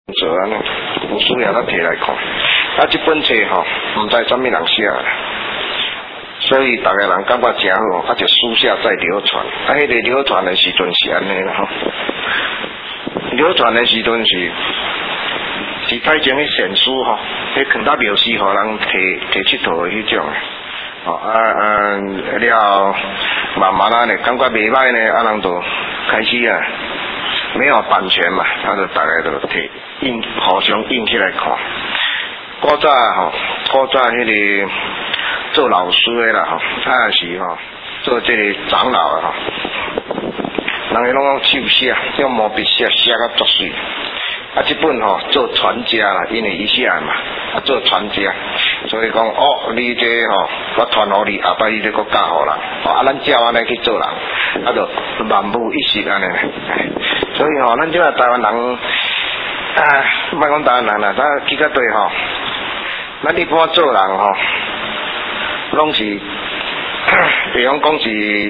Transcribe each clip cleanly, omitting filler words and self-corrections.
做安尼，有需要咱摕来看。啊，这本册吼，唔知什么人写的，所以大家人感觉真好，啊就书下再流传。啊，迄个流传的时阵是安尼啦吼，流传的时阵是太前的善书吼，迄放到庙寺，互人摕佚佗的迄种的。哦了，慢慢啊呢，感觉袂歹呢，啊人就开始啊。没有版权嘛，他就大家都摕印，互相印起来看。古早迄个做老师的啦吼，也是吼做这个长老的吼，人家拢用手写，用毛笔写到足水。啊，这本吼做传家啦，因为伊写嘛，啊做传家，所以讲哦，你这吼我传互你，后摆你这个教互人，啊咱照安尼去做人，啊就万无一失安尼。所以吼，咱即个台湾人，莫讲台湾人啦，咱去到对吼，咱一般做人吼，拢是，比方讲是，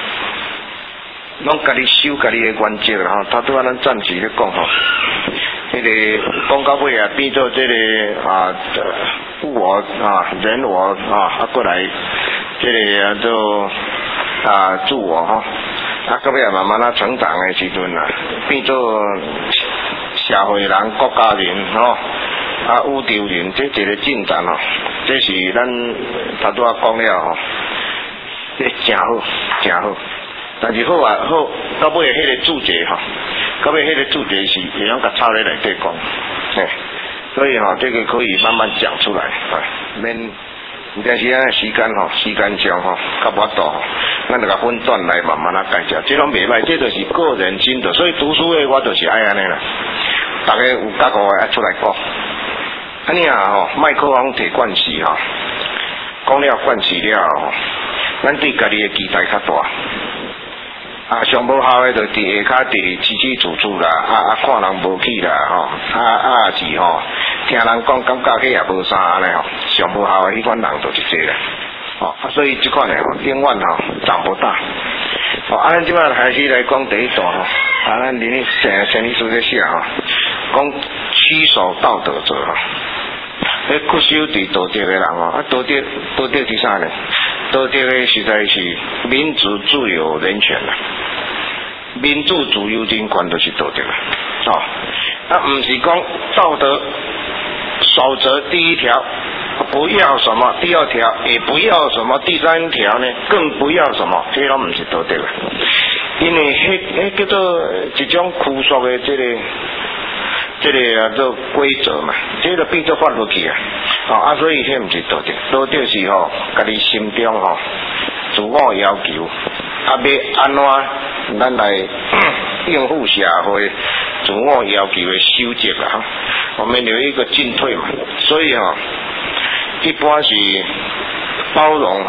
拢家己守家己的原则啦吼。他拄仔咱暂时咧讲吼，迄个讲到尾啊，变做这个物我人我过来，这个做自我吼。到尾慢慢成长的时阵啊，变做社会人、国家人吼，宇宙人，这一个进展吼，这是咱头拄仔讲了吼，这真好。但是好，到尾迄个注解吼，到尾迄个注解是会用甲抄咧内底讲，所以吼，这个可以慢慢讲出来，免。但是啊，时间上吼，较无法度吼，咱就甲分段来慢慢介绍，这拢袂歹，这就是个人心得。所以读书的我就是爱安尼啦，大家有觉悟的爱出来讲。安尼啊吼，麦克风摕惯势吼，讲了惯势了吼，咱对家己的期待较大。上无效的就伫下骹伫起起楚楚啦，看人无起啦吼，是吼，听人讲感觉起也无啥安尼吼，上无效的迄款人就是这啦，所以这款的吼，永远吼长不大。咱即摆开始来讲第一段吼，咱林陈律师在写吼，讲屈守道德者吼，屈守伫道德的人吼，道德是啥呢？道德的实在是民主、自由、人权啦。民主、自由、人权就是道德啦。唔是讲道德守则第一条不要什么，第二条也不要什么，第三条呢更不要什么，这拢唔是道德啦。因为迄叫做一种拘束的这个做规则嘛，这个变做法律去所以迄唔是道德，道德是吼，家己心中吼自我要求，要安怎咱来应付社会自我要求的守则啦。我们有一个进退嘛，所以一般是包容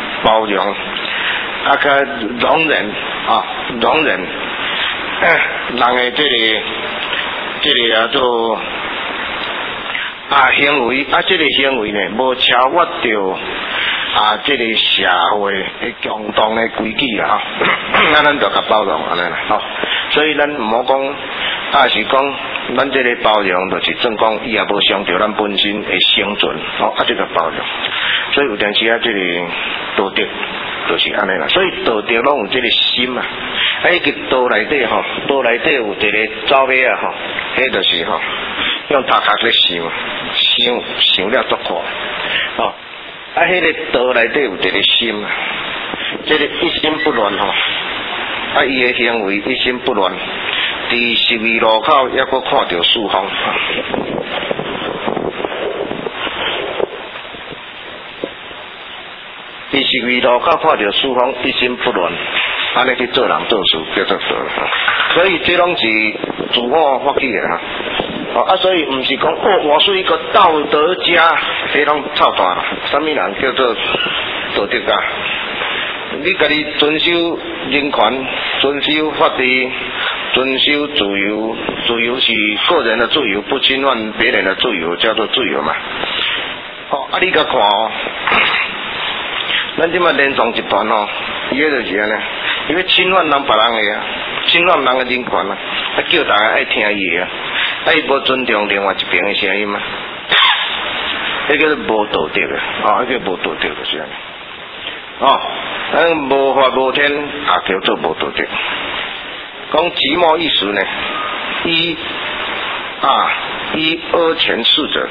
甲容忍人的这个做行为这个行为呢无超越着这个社会的共同的规矩啦咱就甲包容安尼啦所以咱唔好讲是讲咱这个包容就是正讲伊也无伤着咱本身的生存这个包容，所以有阵时这个道德就是安尼啦，所以道德拢有这个心迄个道内底道内底有一个走马迄就是用头壳咧想了足快迄个道内底有一个心这个一心不乱伊的行为一心不乱，伫十字路口还阁看到四方伫十字路口看到四方一心不乱，安尼去做人做事叫做道，所以这拢是自我发起的所以唔是讲我是一个道德家，这拢臭蛋啦。什么人叫做道德家？你家己遵守人权，遵守法律，遵守自由，自由是个人的自由，不侵犯别人的自由，叫做自由嘛。你甲看咱即摆连上集团伊个就是安尼，因为侵犯人别人的侵犯人的人权叫大家爱听伊的伊无尊重另外一边的声音嘛，迄叫做无道德的，迄叫无道德就是安尼。咱无法无天，也叫做无道德。讲寂寞一时呢，依阿全事者，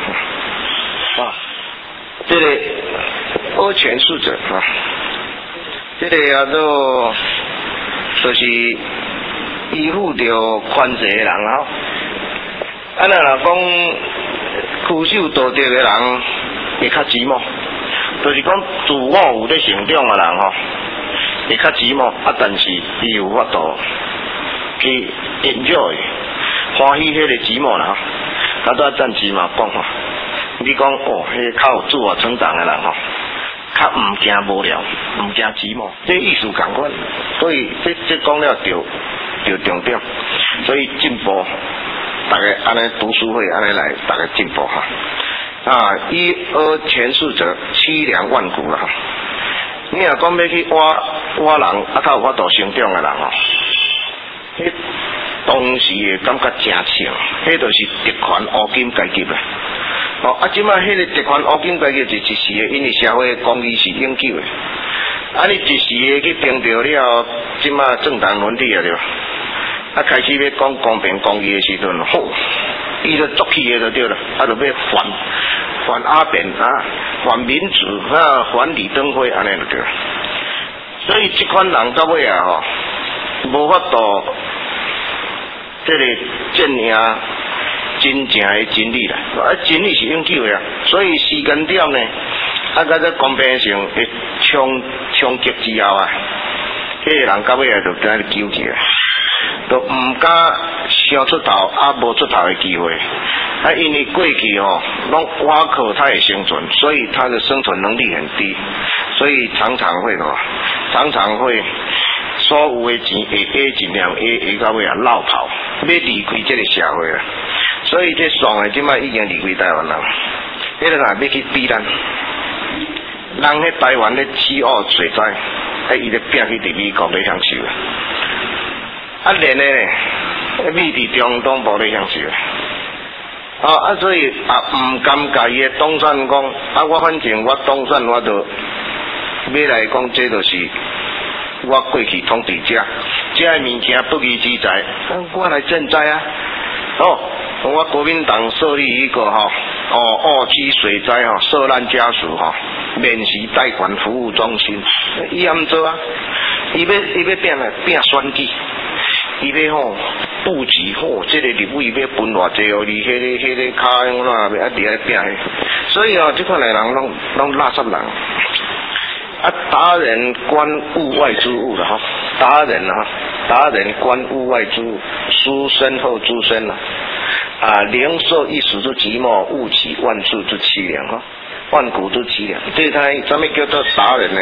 这个阿全事者这个叫做就是依附着宽济的人那若讲恪守道德的人会较寂寞，就是讲自我有咧成长的人会较寂寞，但是伊有法度去 enjoy 欢喜迄个寂寞啦较早战士嘛讲你讲迄较有自我成长的人较唔惊无聊，唔惊寂寞，这意思同款。所以这讲了就重点，所以进步，大家安尼读书会安尼来，大家进步依阿全事者，凄凉万古啦你若讲要去挖人，较有法度成长的人迄当时的感觉真强，迄就是特权乌金阶级啦。即摆迄个特权乌金阶级是一时的，因为社会公义是永久的。你一时的去平掉了，即摆政党伦理对吧？开始要讲公平公义的时阵，伊就作起的就对了，就要反阿扁反民主反李登辉安尼就对了。所以这款人到尾无法度这个证明真正的真理啦，真理是永久的所以时间点呢，甲这公平性会冲击之后迄个人到尾就在纠结，都唔敢想出头，无出头的机会。因为过去拢挖口他也生存，所以他的生存能力很低，所以常常会所有的钱会尽量会到尾落跑，要离开这个社会啦。所以这爽的即摆已经离开台湾人，迄个人要去比咱，人喺台湾咧起恶水灾，伊咧拼去伫美国咧享受连咧美伫中东部咧享受所以唔甘介意东山讲我反正我东山我就要来讲，这就是我过去统治者，这个物件不义之财，我来赈灾我国民党设立一个二期水灾受难家属免息贷款服务中心，伊安做伊要变选举，伊要布局这个立委要分偌济你迄个卡用啦，要伫咧变所以这款的人拢垃圾人达人观物外之物了达人观物外之物，书生后诸生灵受一时之寂寞，悟起万事之凄凉万古之凄凉。这咱们叫做达人呢？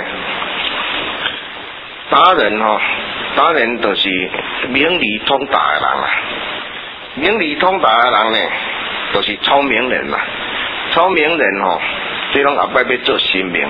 达人就是明理通达的人明理通达的人呢，就是聪明人嘛。聪明人这种后摆要做神明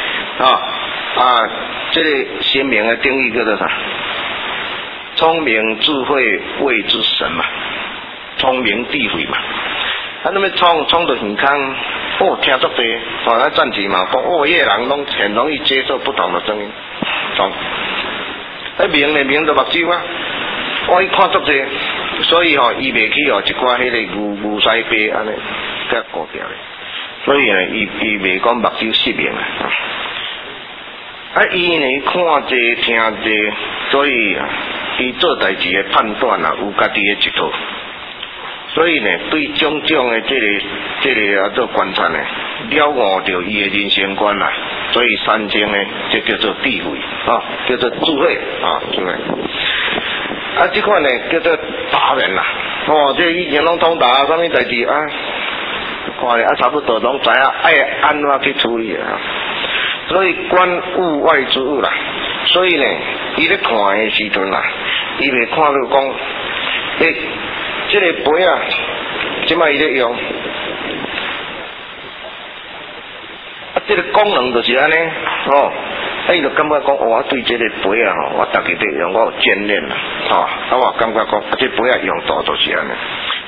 这个神明的定义叫做啥？聪明智慧谓之神嘛，聪明智慧嘛。那么聪就很康听足多那战士嘛讲迄个人拢很容易接受不同的声音聪明就目睭伊看足多，所以伊袂去一寡迄个牛西白安尼较高调的，所以呢伊袂讲目睭失明伊呢看者听者，所以伊做代志的判断有家己的一套，所以呢对种种的这个做观察呢，了悟着伊的人生观所以三经呢就叫做智慧叫做智慧智慧这款呢叫做达人这以前拢通达什么代志看差不多拢知爱安怎去处理所以观物外之物啦，所以呢伊咧看的时阵伊袂看到讲这个杯即摆伊咧用这个功能就是安尼伊就感觉讲我对这个杯我大家要用我有眷恋我感觉讲这杯用途就是安尼，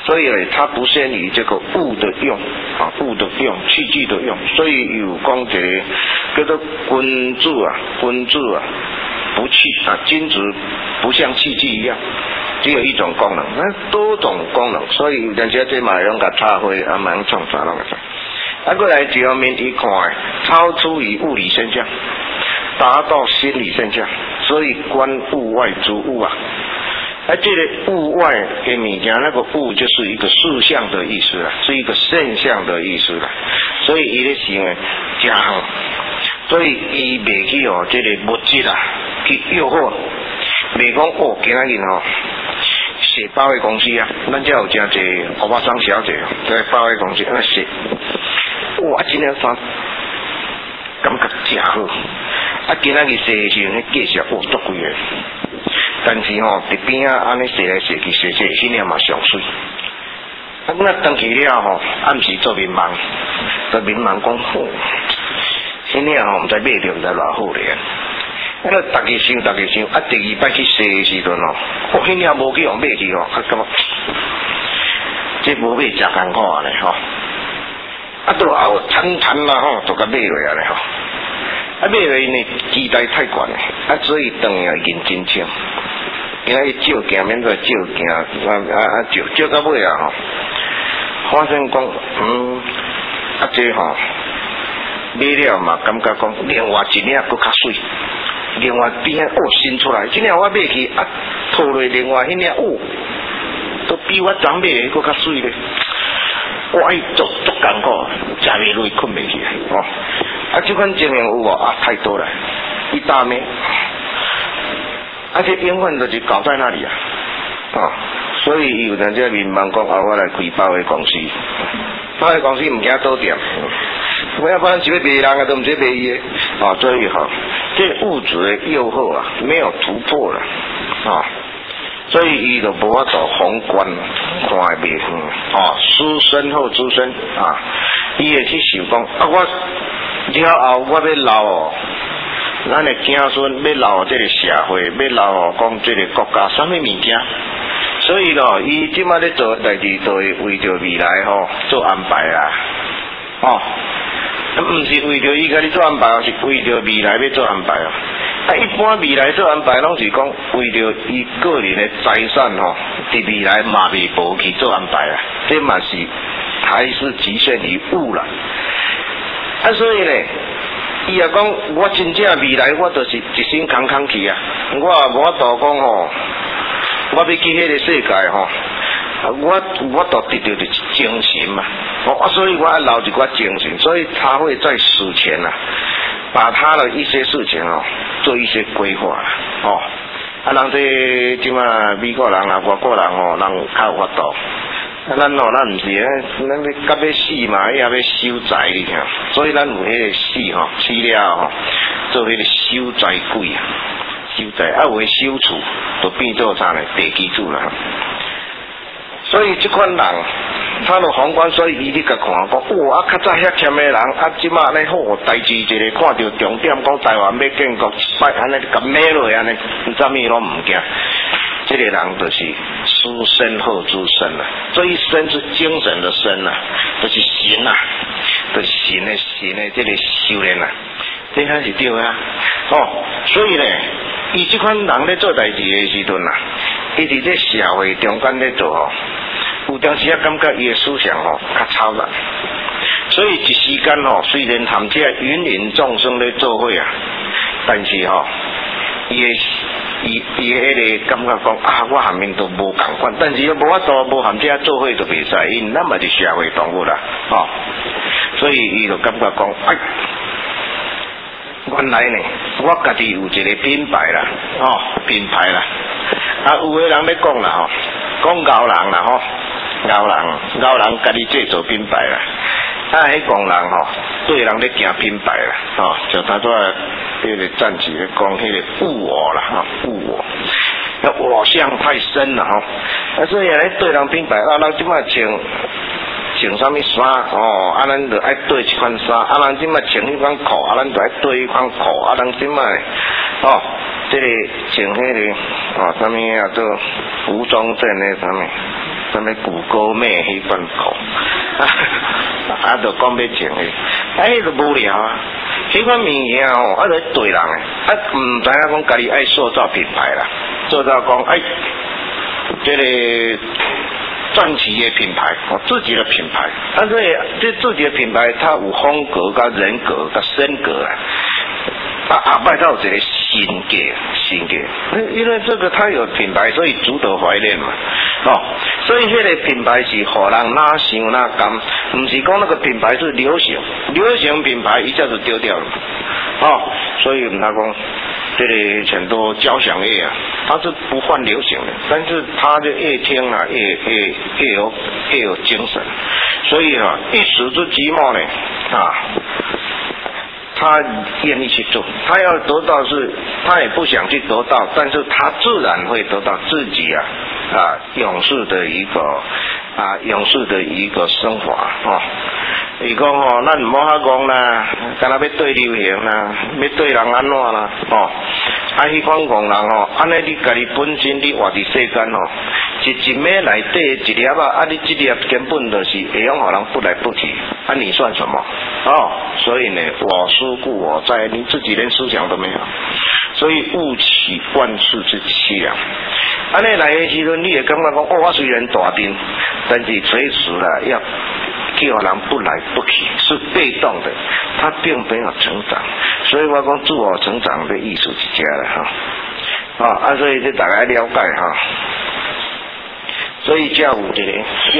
所以呢，它不限于这个物的用啊，物的用，器具的用，所以有讲一个叫做君子啊，不器啊，君子不像器具一样，只有一种功能，那多种功能，所以人家这嘛用个插会啊，蛮创啥那个啥。啊，过来这方面一看，超出于物理现象，达到心理现象，所以观物外诸物啊。这个物外的物件，那个物就是一个事项的意思啦，是一个现象的意思啦。所以伊咧想诶，真好，所以伊袂去这个物质啊去诱惑，袂讲哦，今仔日写百货公司啊，咱这有真侪欧巴桑小姐在百货公司那写。哇！今天衫感觉真好，今仔日洗时阵，介绍足贵个，但是伫边啊安尼洗来洗去，洗迄领嘛上水。那登去了暗时做面盲，做面盲讲好，迄领毋知买着毋知偌好咧。那大家想，第二摆去洗的时阵迄领无去用买去感觉这无买真艰苦啊咧都后谈啦都甲买落来买落因为期待太悬了所以当然认真抢，因为照镜免做照镜照到尾发现讲这买了嘛，感觉讲另外一领佫较水，另外边新出来，这领我买去套落另外迄领都比我昨买的佫较水咧。我爱足艰苦，食袂落困袂去这款情形有太多了，一大枚，这永远就是搞在那里所以有人在民望讲我来开百货公司，百货公司唔惊倒店，我要不然只要卖人都唔知卖伊的所以这物质的诱惑没有突破了所以伊就无法度宏观看袂远师身后诸身伊会去想讲我了后我要留咱的子孙要留这个社会，要留讲这个国家什么物件，所以伊即马咧做代志都会为着未来做安排啦唔是为着伊甲你做安排是为着未来要做安排一般未来做安排拢是讲为着伊个人的财产伫未来嘛未无去做安排这嘛是还是局限于物啦所以呢伊也讲我真正未来我就是一身空去我也无法度讲我要去迄个世界我都得到的精神嘛所以我要留一寡精神，所以他会在死前把他的一些事情做一些规划人这即马美国人外国人人较有法度咱唔是咱到要死嘛也要收财哩所以咱有迄个死了做迄个收财鬼收财有诶收厝就变做啥呢地基主啦所以这款人他的宏观，所以伊你甲看讲较早遐欠的人即马咧好代志一个看到重点讲台湾要建国摆安尼甲买落安尼啥物拢唔惊这个人就是书生后诸身这一身是精神的身就是神就是神的这个修炼这还是对所以呢伊这款人咧做代志的时阵伊伫这社会中间咧做有当时感觉伊的思想较超然，所以一时间虽然含这芸芸众生咧做伙但是伊迄个感觉讲我含面都无共款，但是又无法度无含这做伙就袂使，因咱嘛是社会动物啦所以伊就感觉讲原来呢我家己有一个品牌啦品牌啦有的人咧讲啦讲牛人啦牛人家己制作品牌啦迄工人对人咧行品牌啦就他说迄个战士咧讲迄个物我啦物我相太深了所以咧对人品牌人即摆穿啥物衫咱就爱对一款衫人即摆穿迄款裤咱就爱对迄款裤人即摆这个穿迄个啥物做服装店的啥物什么谷歌妹迄款讲，就讲要情的，就无聊啊。迄款物件哦，就对人诶，唔知影讲家己爱塑造品牌啦，塑造讲这个传奇的品牌，自己的品牌，但是这自己的品牌，它有风格、跟人格、跟身格啊。拜到这个性格，因为这个它有品牌，所以值得怀念嘛。所以这个品牌是互人哪想哪甘，不是讲那个品牌是流行品牌一下子丢掉了。所以我们讲这个很多交响乐啊，它是不换流行的，但是它就越听啊越有精神，所以一时之寂寞呢他愿意去做，他要得到他也不想去得到，但是他自然会得到自己勇士的一个生活伊讲咱唔好讲啦，敢若要对流行啦，要对人安怎啦，迄款讲人安尼你家己本身你活伫世间一枚内底一粒你这粒根本就是会用互人不来不去，你算什么？所以呢，我思故我在，你自己连思想都没有，所以勿起万事之凄凉。安尼来的时阵，你会感觉讲我虽然大定，但是随时要叫人不来不去，是被动的，他并没有成长，所以我讲自我成长的艺术家了所以这大家了解所以才有一个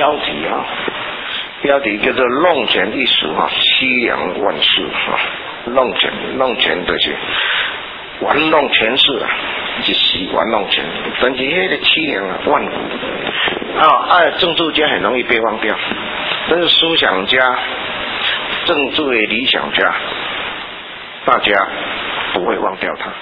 标题叫做弄权一时凄凉万事弄权就是玩弄权势一时玩弄权，但是迄个凄凉万古政治家很容易被忘掉，但是思想家、政治的理想家，大家不会忘掉他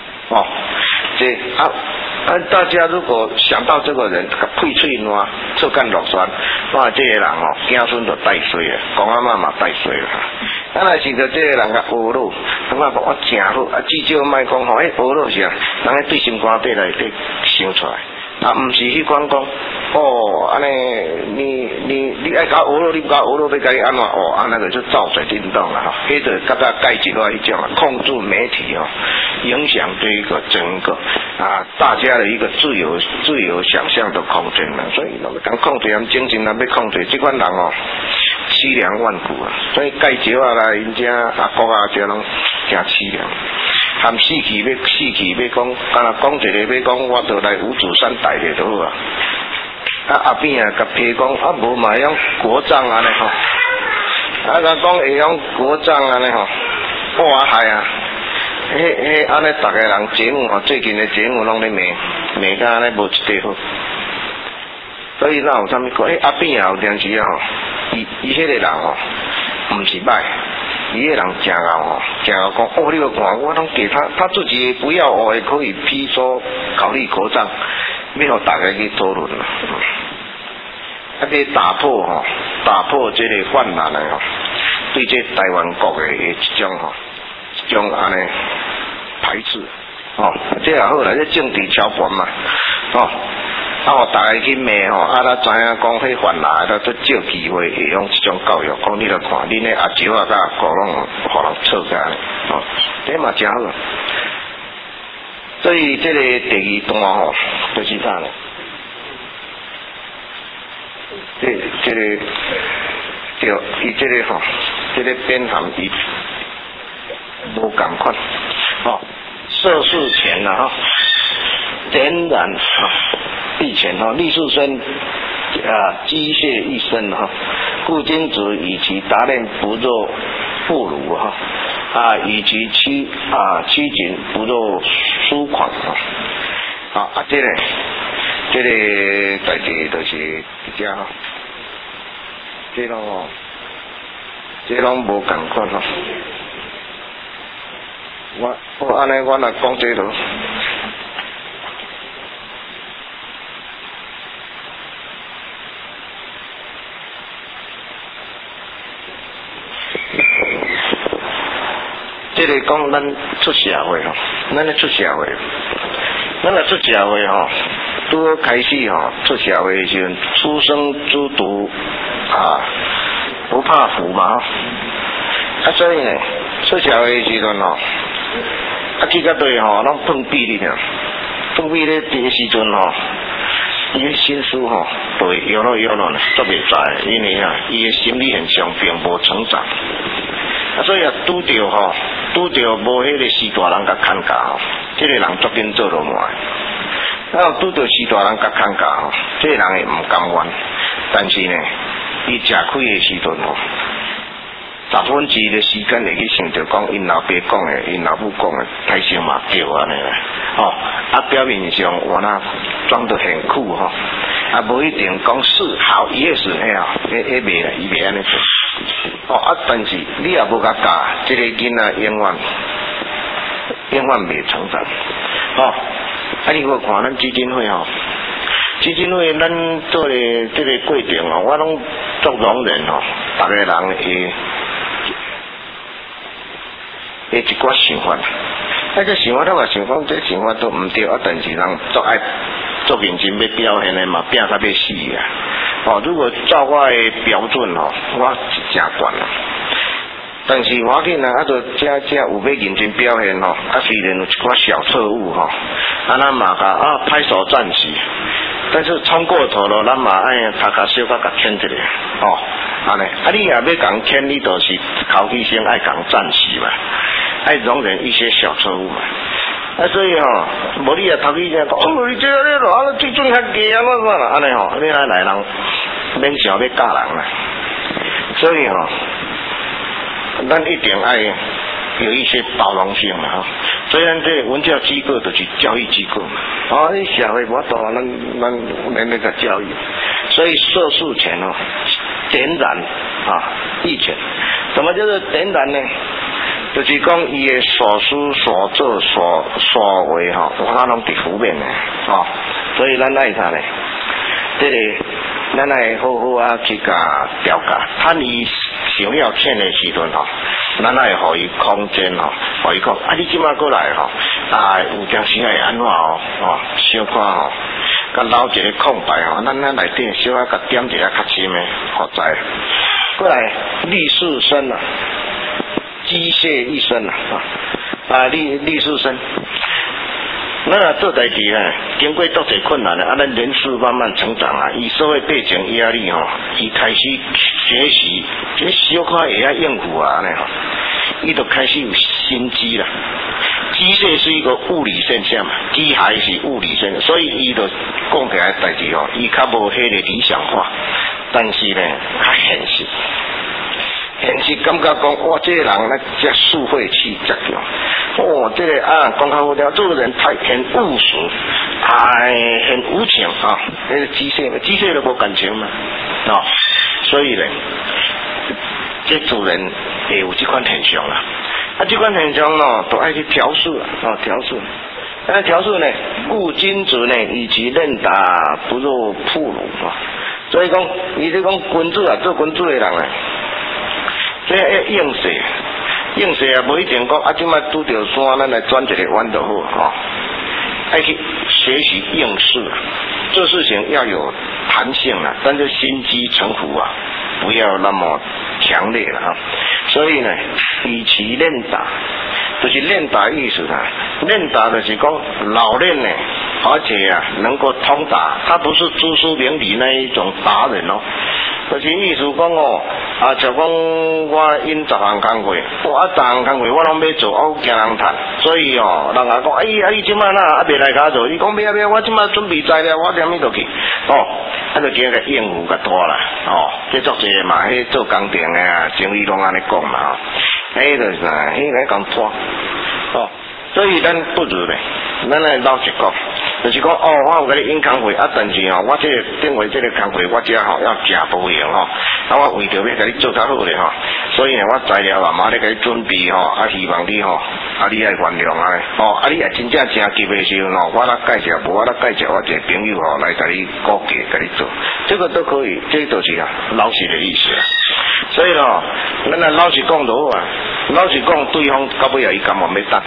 大家如果想到这个人，配嘴烂，侧干落山，这个人子孙就带衰啊，公阿妈嘛带衰啦。若是着这个人甲学老，感觉我真好，至少莫讲学老是人个对心肝底内底想出来。唔是迄款讲安尼你爱搞学老，你不搞学老，要甲你安怎那个就造水运动啦迄个甲他改一loại迄种控制媒体影响这个整个大家的一个自由想象的空间啦，所以讲控制人精神人要控制，这款人凄凉万古所以介绍啦，因遮阿公这拢真凄凉。含死去要讲，敢若讲一个要讲，我就来五指山大个就好后边甲批讲无嘛用国葬安尼甲讲会用国葬安尼哇害安尼大家人节目最近的节目拢咧骂甲安尼无一块好，所以有啥物讲边有电视伊迄个人毋是歹。伊个人真牛真牛讲你个看我拢给他自己不要也可以批说考虑国葬，要互大家去讨论要打破这个泛滥对这台湾国的一种安尼排斥这也好啦，这政治超悬嘛大家去骂咱知影讲迄泛滥，咱都借机会会用这种教育，讲你来看，恁的阿舅甲阿姑拢互人错起来这嘛真好。所以这个第二段就是啥呢？这个对，伊这个这个编含伊无共款涉世前点燃地前历世生机械一生故今子以其达练不若妇孺以其妻谨不若疏狂这个代志就是这拢无共款我安尼我来讲这个这个讲咱出社会咱咧出社会，咱若出社会拄开始出社会的时阵，初生之犊不怕虎嘛所以呢，出社会的时阵去到对拢碰壁哩碰壁咧的时阵伊的心思就会摇落呢，都袂知，因为伊的心理现象并无成长。所以拄着无迄个四大人甲牵架这个人足紧做落来。拄着四大人甲牵架这个人会唔甘愿，但是呢，伊食亏的时阵2%的时间会去想着讲因老爸讲的，因老母讲的，太伤嘛叫安尼啦。表面上我那装得很酷无一定讲是好也是迄袂啦，伊袂安尼做。但是你也无甲教，这个囡仔永远袂成长。你有看咱基金会基金会咱做的这个过程我拢足容忍逐个人一寡想法，这想法我想讲，这想法都唔对但是人足爱做认真要表现的嘛，拼到要死如果照我的标准我是真悬但是我紧就这有要认真表现虽然有一寡小错误咱嘛拍手赞许，但是冲过头了，咱嘛爱小甲牵一下安尼你也要讲牵，你就是口气先爱讲赞许嘛，爱容忍一些小错误嘛。所以无你头去讲你这个水准较低安尼你来人免想要教人啦。所以咱一定爱有一些包容性嘛虽然这文教机构就是教育机构嘛你社会无多咱那个教育，所以社事前点燃义前。什么叫做点燃呢？就是讲伊的所思所做所为我拢伫负面的所以咱爱啥呢？这个咱爱好好去甲调教，趁伊想要欠的时阵咱爱互伊空间互伊讲你即马过来有件事会安怎小可甲留一个空白咱内底小甲点一下较深的所在。过来立士生机械一生立士生。咱做代志经过多侪困难咱人事慢慢成长以社会背景压力伊开始学习，这小可会应付伊就开始有心机啦。机械是一个物理现象嘛，机械是物理现象，所以伊就讲起来代志伊较无迄个理想化，但是呢较现实。现实感觉讲哇，这个人这社会气质这个讲较好了，这个人很务实，很无情那个机械都无感情嘛所以呢，这主人会有这款现象啦。这款现象都爱去调试调试。调试呢，故君子呢，以其任达不入铺鲁所以讲，伊是讲君子做君子的人这要应势无一定讲即摆拄着山，咱来转一个弯就好爱去学习应试做事情要有弹性但是心机城府不要那么强烈了所以呢，以其练达，就是练达意思练达就是讲老练呢，而且能够通达，他不是知书明理那一种达人就是意思讲像讲我因10项工课，我10项工课我拢要做，我惊人谈，所以人也讲你即摆未来甲做，你讲要我即摆准备材料，我踮咪落去就叫个应付甲拖啦这作者嘛，迄做工程的经理拢安尼讲嘛就是迄讲拖所以咱不如咧，咱来老实讲，就是讲我有甲你应工会但是我这个定位这个工会我这要食无用我为着要甲你做较好咧所以呢我材料马咧甲你准备希望你你爱原谅你也真正真急的时候我来介绍，我来介绍我一个朋友来甲你估价甲你做，这个都可以，这就是老实的意思所以咱来老实讲就好老实讲对方到尾伊甘愿要等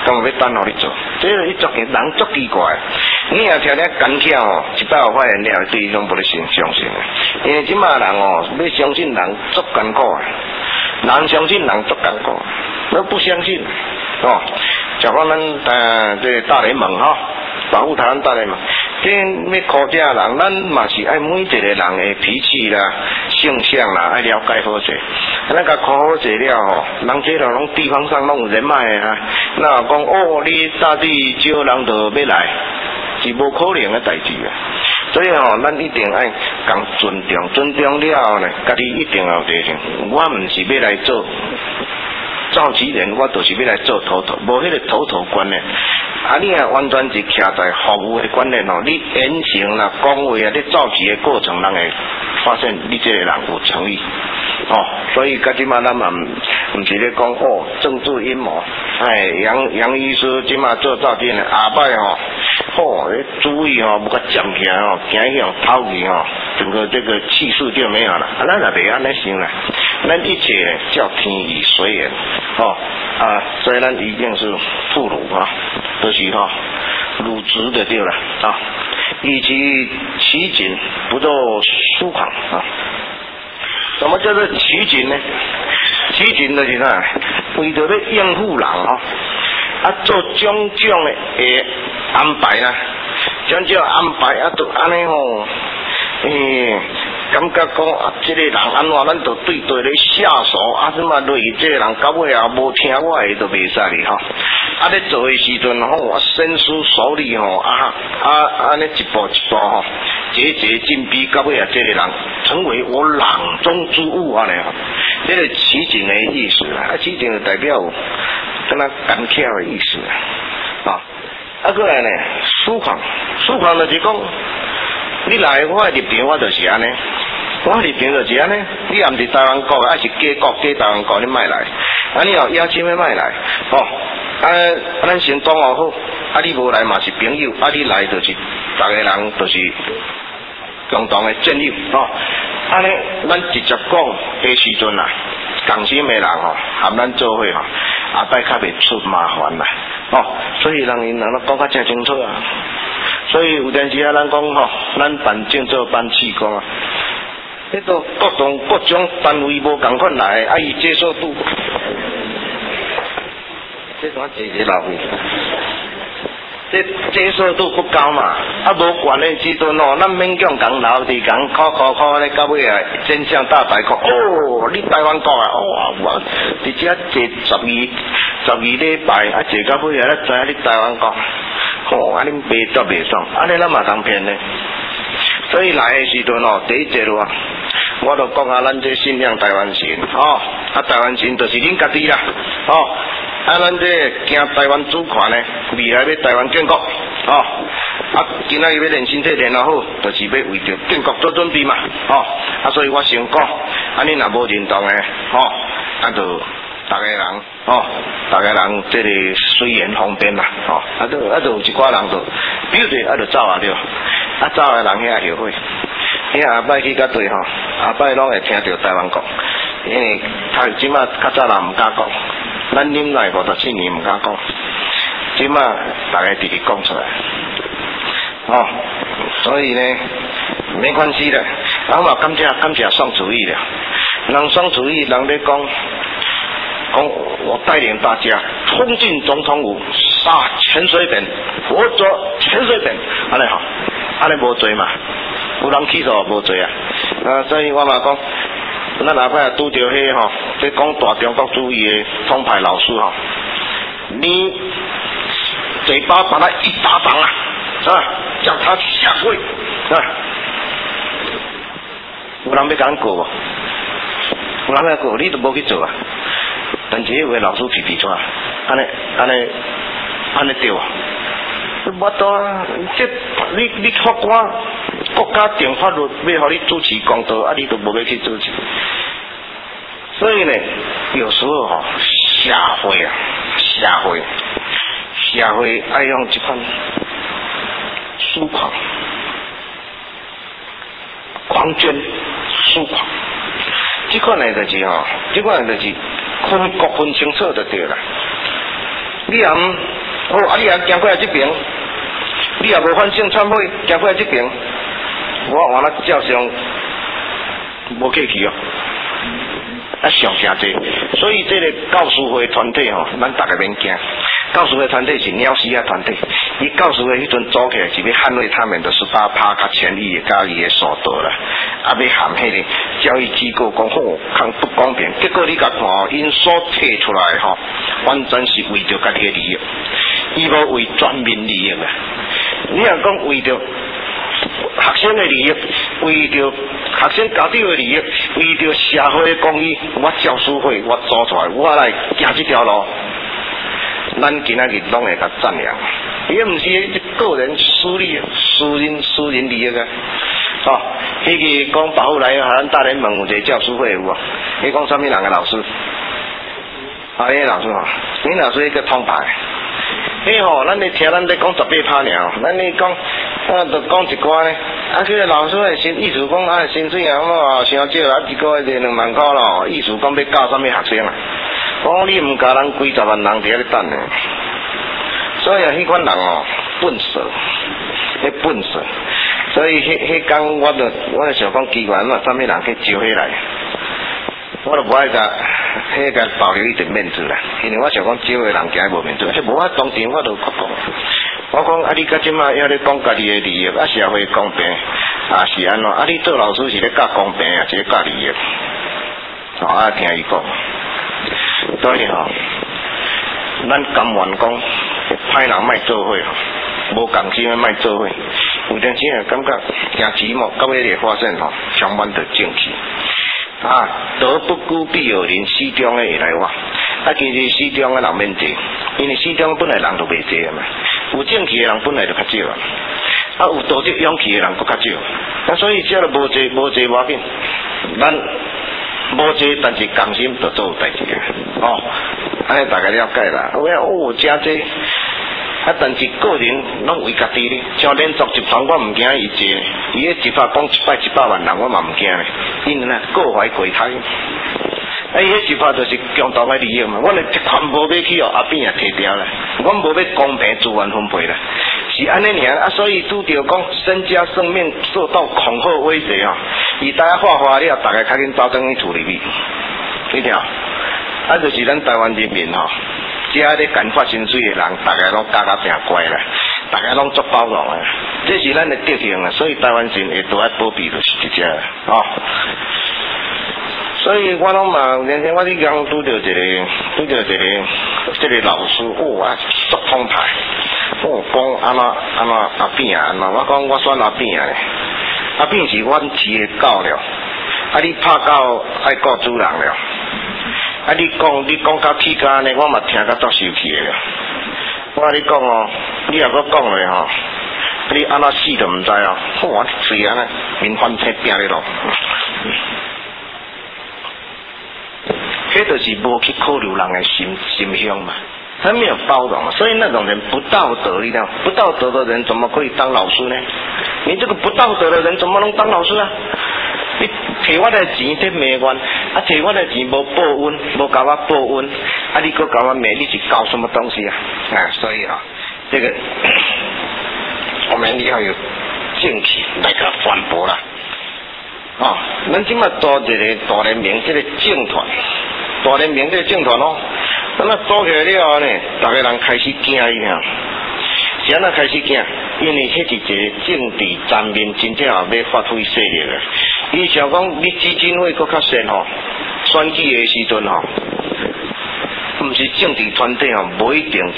干嘛要等互你做？这个伊足人足奇怪，你也听听干巧哦，一摆有发现了，对伊拢无咧相信的，因为即马人哦，要相信人足艰苦啊，人相信人足艰苦，都不相信哦。就讲咱这大联盟哈，保护台湾大联盟。这要考这人，咱嘛是爱每一个人的脾气啦、性向啦，爱了解好些。咱甲考好些了吼，人这拢地方上拢有人脉的啊。那讲哦，你大地招人就要来，是无可能的代志啊。所以吼，咱一定爱讲尊重，尊重了后呢，家己一定要提醒，我唔是要来做。召集人，我就是要来做头头，无迄个头头观念。啊，你啊完全是徛在服务的观念哦。你言行啦、讲话啊，你召集的过程，人会发现你这个人有诚意哦。所以甲即马咱嘛唔是咧讲哦政治阴谋。哎，杨医师即马做召集人，下摆吼，你注意吼，不甲站起来吼，行向头去吼，整个这个气势就没有了。咱也袂安尼想啦，咱一切叫天意随缘。所以咱一定是妇孺啊，都是乳直的对了啊。以其其谨，不做疏狂啊。什么叫做其谨呢？其谨就是啥？为着要应付人做种种的安排啦，种种安排就安尼感觉讲这个人安怎，咱就对咧下手什么类，这个人到尾啊无听我的就袂使哩咧做的时阵我深思熟虑安尼一步一步节节进逼，到尾啊这个人成为我囊中之物安尼这个起警的意思起警就代表跟他干巧的意思过来呢，疏狂就是讲。你来我的立场，我就是安尼。我立场就是安尼。你也唔是台湾国，还是假台湾国，你莫来。你要邀请要莫来。咱先讲好。你无来嘛是朋友，你来就是大家人就是共同的战友。安尼咱直接讲的时阵啦，共心的人和咱做伙下摆较袂出麻烦啦。所以人讲较正清楚啊。所以有阵时咱讲咱办政做办气功迄个各种单位无共款来伊接受度，这怎一老费？这接受度不高嘛，无管的时阵咱勉强讲老是讲考咧，到尾真相大白讲你台湾国我直接坐12礼拜坐到尾咱知影你台湾国。安尼袂作袂爽，安尼咱嘛通骗呢。所以来的时阵第一节我就讲咱这信仰台湾神台湾神就是恁家己啦咱这行台湾主权呢，未来要台湾建国今仔日要练身体练好，就是要为着建国做准备嘛所以我先讲，你若无认同的就。大家人这个随缘方便啦就有一寡人就比如说就走对走的人遐后悔下摆去甲对下摆拢会听到台湾国，因为即马较早人唔敢讲，咱忍耐57年唔敢讲，即马大家直直讲出来所以呢没关系的，然后感谢宋主义的，人宋主义人咧讲我带领大家冲进总统府，杀潜水艇，活捉潜水艇，安尼无罪嘛？有人起诉无罪所以我嘛讲，咱哪怕拄着这讲大中国主义的统派老师你嘴巴把他一巴掌叫他下跪有人要敢告无？有人要告，你都无去做但是迄位老师提出来，安尼对我这你法官国家定法律要互你主持公道，你都无要去主持。所以呢，有时候社会爱用这款疏狂、狂狷、疏狂，这款呢就是分国分清楚就对了。 你也唔好，你也行过来这边，你也无反省忏悔，行过来这边，我完了照常无客气哦。上诚济，所以这个教师会团体吼，咱大家免惊。教师会团体是鸟屎啊团体，伊教师会迄阵组起来是要捍卫他们的18%较权益甲伊的所得啦，啊要含迄个教育机构讲好看不公平，结果你甲看，因所摕出来吼，完全是为着家己的利益，伊无为全民利益啊。你若讲为着学生的利益，为着学生家长的利益，为着社会的公益，我教师会我做出来，我来行这条路，咱今仔日拢会甲赞扬。伊毋是个人私利、私人利益啊！哦，迄个讲保护来，咱大联盟有一个教师会有无？你讲啥物人嘅老师？啊，你老师哦，你老师一个通牌。迄吼，咱咧听咱咧讲18%尔，咱咧讲，就讲一寡咧。啊，这个老师的薪，意思讲啊，薪水啊，伤少啊，一个月就2万块咯。意思讲要教啥物学生啊？讲你唔教人几十万人伫遐咧等呢。所以啊，迄款人哦，笨蛇，迄笨蛇。所以迄工我就想讲奇怪，啥物人去招起来？我都无爱甲。迄个保留一点面子啦，因为我想讲少个人行无面子，迄无我当时我都讲，我讲啊，你到即马还咧讲家己的利益，啊社会公平，啊是安怎？啊你做老师是咧教公平啊，是咧教利益，啊听伊讲，所以吼，咱甘愿讲，歹人莫做伙，无共心的莫做伙，有阵时也感觉真寂寞，到尾会发现吼，充满着正气。啊，德不孤必有邻，西中的会来我。啊，其实西中的人免济，因为西中本来人都袂济嘛，有正气的人本来就较少啊，啊有道德勇气的人佫较少，啊所以这个无济无要紧，咱无济，但是甘心就做代志啊，哦，安尼大家了解啦，我哦真济。啊，但是个人拢为家己咧，像连续集团我唔惊伊济，伊迄一摆讲一摆100万人我嘛唔惊咧，因为呢各怀鬼胎。啊，伊迄一摆就是共同的利益嘛，我哋全部要去阿扁也摕掉啦，我无要公平资源分配啦，是安尼尔啊，所以拄着讲身家生命受到恐吓威胁哦，伊大家画了，大家较紧走转去厝里面，你听，啊就是咱台湾人民吼。遮咧敢发薪水的人，大家拢教到真乖啦，大家拢足包容啊，这是咱的德行啊，所以台湾人会多爱保庇就是这只哦。所以我拢嘛，连天我伫讲拄着一个这个老师，哦啊足通派，哦讲安怎阿扁啊，安怎我讲我选阿扁啊咧，阿扁是阮饲的狗了，啊你拍狗爱顾主人了。啊！你讲到起家呢，我嘛听到足生气的了。我甲你讲哦，你若搁讲咧吼，你安怎死都唔知哦。我嘴安尼面翻青拼咧咯。迄就是无去考虑人的心胸嘛，他没有包容，所以那种人不道德，你知道？不道德的人怎么可以当老师呢？你这个不道德的人怎么能当老师啊？你摕我的钱在骂我，啊摕我的钱无报恩，无甲我报恩，啊你搁甲我骂，你是搞什么东西啊？啊，所以啊，这个我们要有正气来给他反驳啦。哦，咱即马做一个大联盟，这个政团，大联盟这个政团哦，咱啊做起来了后呢，大家人开始惊伊啊。是安怎开始惊？因为迄是一个政治层面真正要发挥势力了。伊想讲，你基金会搁较先吼，选举的时阵吼，毋是政治团体吼，无一定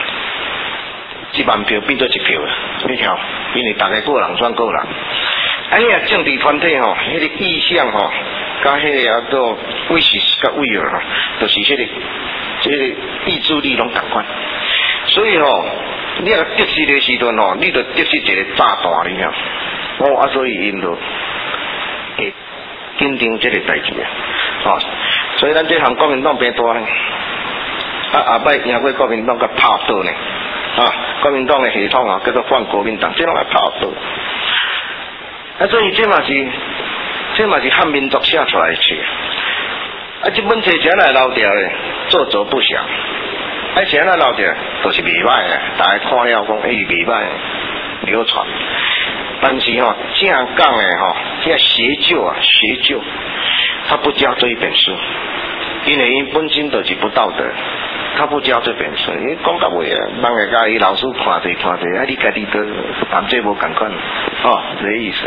1万票变做1票啦。你听，因为大家个人选个人。啊，你啊政治团体吼，迄个意向吼，甲迄个啊个委实甲委员吼，就是迄个这个意志力拢共款。所以吼。你若得势的时阵吼，你就得势一个炸弹哩啊！哦啊，所以因就会紧张这个代志啊！哦，所以咱这行国民党变大呢，啊后摆赢过国民党甲拍倒呢，啊，国民党的系统啊叫做反国民党，这拢来拍倒。啊，所以这嘛是汉民族写出来的册，啊，这本册谁来留掉的？作者不详。 现在老者都是袂歹的，大家看了讲，袂歹，流传。但是这样讲的这邪教，他不教这一本书，因为因本身就是不道德，他不教这本书。伊讲到尾啊，人会甲伊老师看者，你家己都谈这无共款，这意思。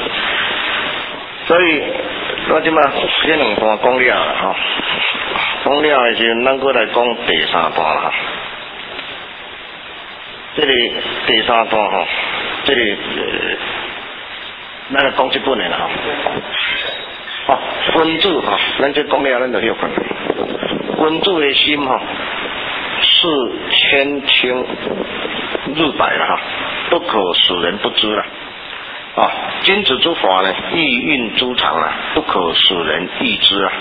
所以我即马这两段讲了啦，讲了的时候，咱过来讲第三段啦。这个第三段这个咱来讲这本的啦君主咱这讲了，咱就晓看。君主的心是千秋日百了不可使人不知了。君子之法呢，意蕴诸常啊，不可使人易知啊。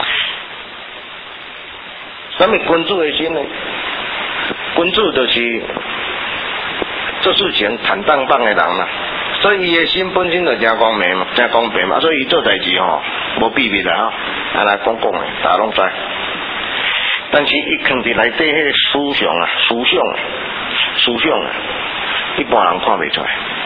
什么君主的心呢？君主就是做事情坦荡荡的人啦，所以伊的心本身就真光明嘛，真公平嘛，所以伊做代志无秘密啦来讲的，大家拢知。但是伊藏伫内底迄个思想一般人看袂出来。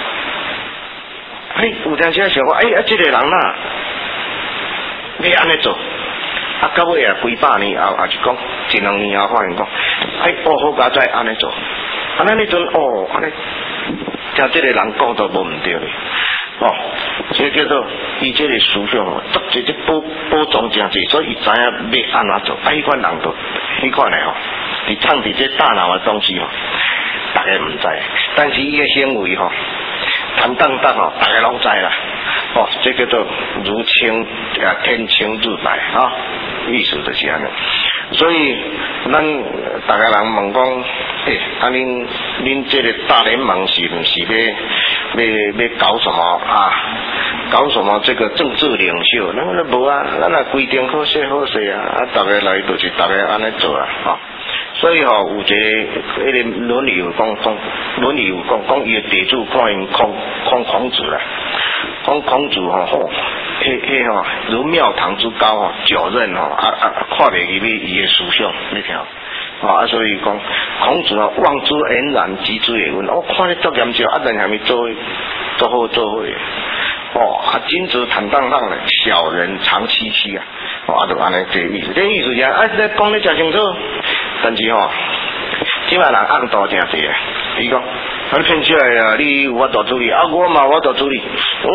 有阵时想讲，这个人呐，你安尼做，到尾几百年后，就讲一两年后发现讲，好佳哉安尼做，那你阵安尼，像这个人讲都无唔对哩，所以叫做伊这个思想这补充真济，所以伊知影要安怎做，迄款人都，迄款的你藏伫这大脑的东西大家唔知，但是伊的行为坦荡荡大家拢知啦，这叫做如清天清日白意思就是安尼。所以咱大家人问讲，恁这个大联盟是不是要搞什么搞什么这个政治领袖？咱都无啊，咱规定好势大家来就是大家安尼做所以有一个迄个伦理有讲伊的地主看因孔子啦，讲孔子如庙堂之高九仞看袂起伊的思想，你听所以讲孔子望之俨然，及之也问，看你足严重，人还没做好君子坦荡荡的，小人长戚戚就安尼这意思。这意思就是你讲你真清楚，但是即摆人暗道真济伊讲你骗出来你有法度处理我嘛有法度处理，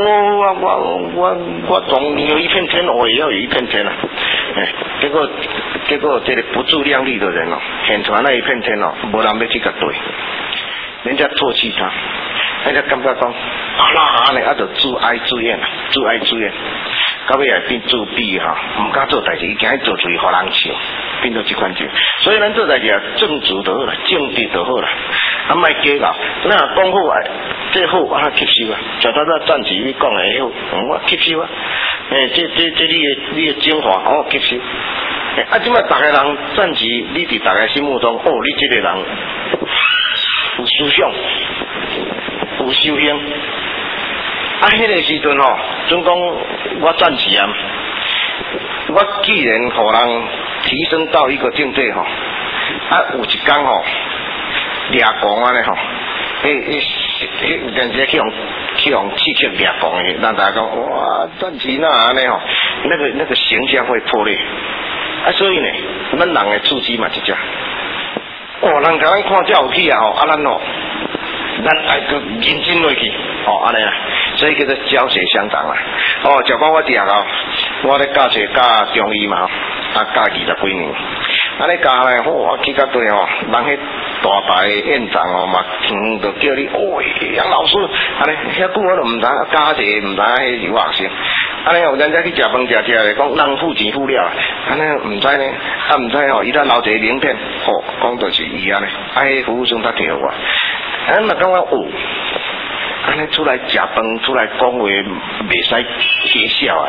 我总有一片天，我也要有一片天结果这个不自量力的人现出来那一片天无人要去甲对，人家唾弃他，人家感觉讲安尼就自哀自怨，到尾也变自闭唔敢做代志，伊惊做出去互人笑，变做这款情。所以咱做代志正直就好啦，正直就好啦，莫假搞。咱讲好这好吸收像他战士你讲的好，我吸收这你的精华吸收。即摆大家人战士，你伫大家心目中你这个人有思想，有修行。迄个时阵准讲我战士我既然互人提升到一个境界有一天掠光安尼有阵时去用刺激掠光的，让大家讲哇战士那安尼那个形象会破裂所以呢，咱人的处境嘛是这样人甲咱看这有气咱爱个认真落去安尼所以叫做教学相长啦就讲我伫学校我咧教书教中医嘛教20几年安尼教咧我去到对人迄大牌院长嘛就叫你杨老师安尼遐久我都唔知教者唔知迄是我学生安尼有人家去食饭食咧讲人付钱付了安尼唔知呢唔知伊咱留一个名片讲就是伊安尼迄服务生他听我嘛感觉安尼出来食饭出来讲话袂使假笑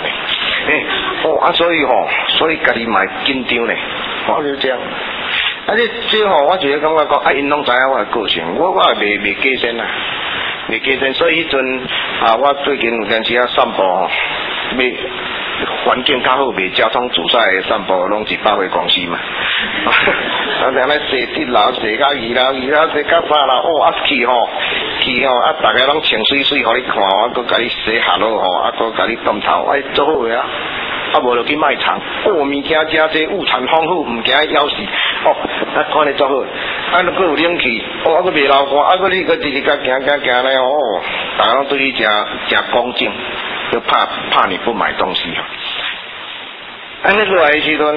所以家己嘛紧张呢就这样这我就感觉讲因拢知影我的个性我也袂假身袂假身所以迄阵我最近有阵时散步环境较好，卖交通阻塞的散步，拢是百货公司嘛。啊，然后坐一楼，坐到二楼，坐到三楼，哦，啊去吼，啊，大家拢穿水水，互你看，啊，佮甲你洗下落吼，啊，佮甲你动头，哎，做好个啊。啊，无就去卖场，哦，物件真济，物产丰富，唔惊枵死。哦，啊，看你做好，啊，佮有冷气，哦，啊，佮袂流汗，啊，佮你佮直直甲行咧，哦，大家拢对你真恭敬，就怕你不买东西。安尼过来的时阵，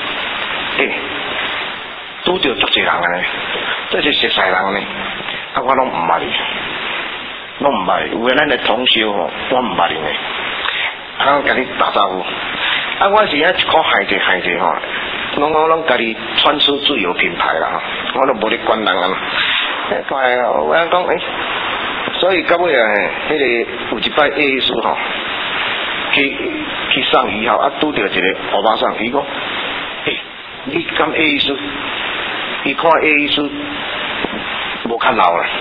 拄着足济人呢，这是熟悉人呢，啊，我拢唔捌你，拢唔捌，有个咱的同学吼，我唔捌你呢。啊，甲你打招呼，啊，我是一靠害者吼，拢甲你传出自有品牌啦，我都无咧管人啊。我讲所以到尾啊，迄个有一摆 A 书吼，去上以后啊，拄着一个欧巴桑，伊讲，你敢 A 书？伊看 A 书无较老啦，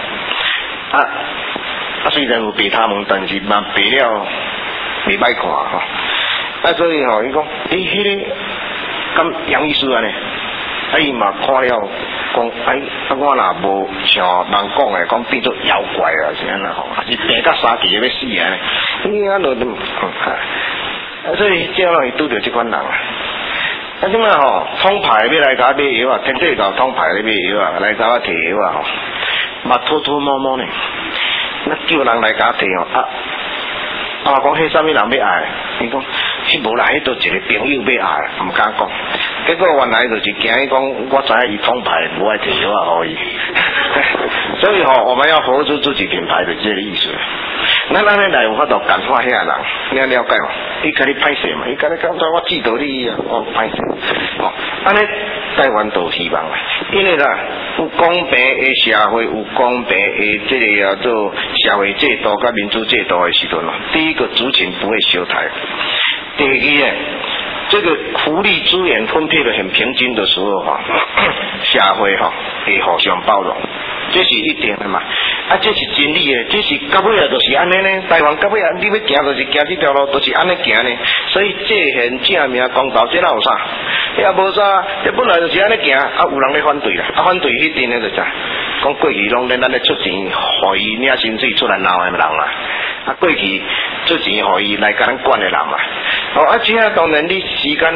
啊，虽然有白他们，但是嘛白了。袂歹看吼，啊，所以吼，伊讲，迄个咁杨医师安尼，啊，伊嘛看了，讲，我若无像人讲的，讲变做妖怪啊，是安尼吼，还是病到三期要死啊，伊安尼，所以这样伊拄着这款人啊，啊，怎么吼，通牌要来甲我买药啊，天天搞通牌咧买药啊，来甲我摕药啊吼，嘛偷偷摸摸呢，那叫人来甲我摕哦啊。啊，讲迄啥物人要爱，伊讲，迄无啦，迄都一个朋友要爱，唔敢讲。结果原来就是惊伊讲，我知影伊通牌，无爱摕药啊，互伊。所以吼，我们要活出自己品牌的这个意思。咱来有法度感化遐人，你要了解嘛？伊甲你歹势嘛？伊甲你讲我记得你啊，我歹势。哦，安尼台湾都希望啦，因为啦，有公平的社会，有公平的这个叫做社会制度甲民主制度的时阵咯。第一个族群不会修台，第二呢，这个福利资源分配的很平均的时候哈，社会哈会互相包容，这是一定的嘛。啊，这是真理的，这是到尾啊，就是安尼呢。台湾到尾啊，你要行就是行这条路，就是安尼行呢。所以这贤正名公道，这哪有啥？也无啥，这本来就是安尼行，啊，有人咧反对啦，啊，反对迄阵咧就啥？讲过去拢咧咱咧出钱，互伊领薪水出来闹的人啦。啊，过去出钱互伊来甲咱管的人嘛。哦，啊，这当然你时间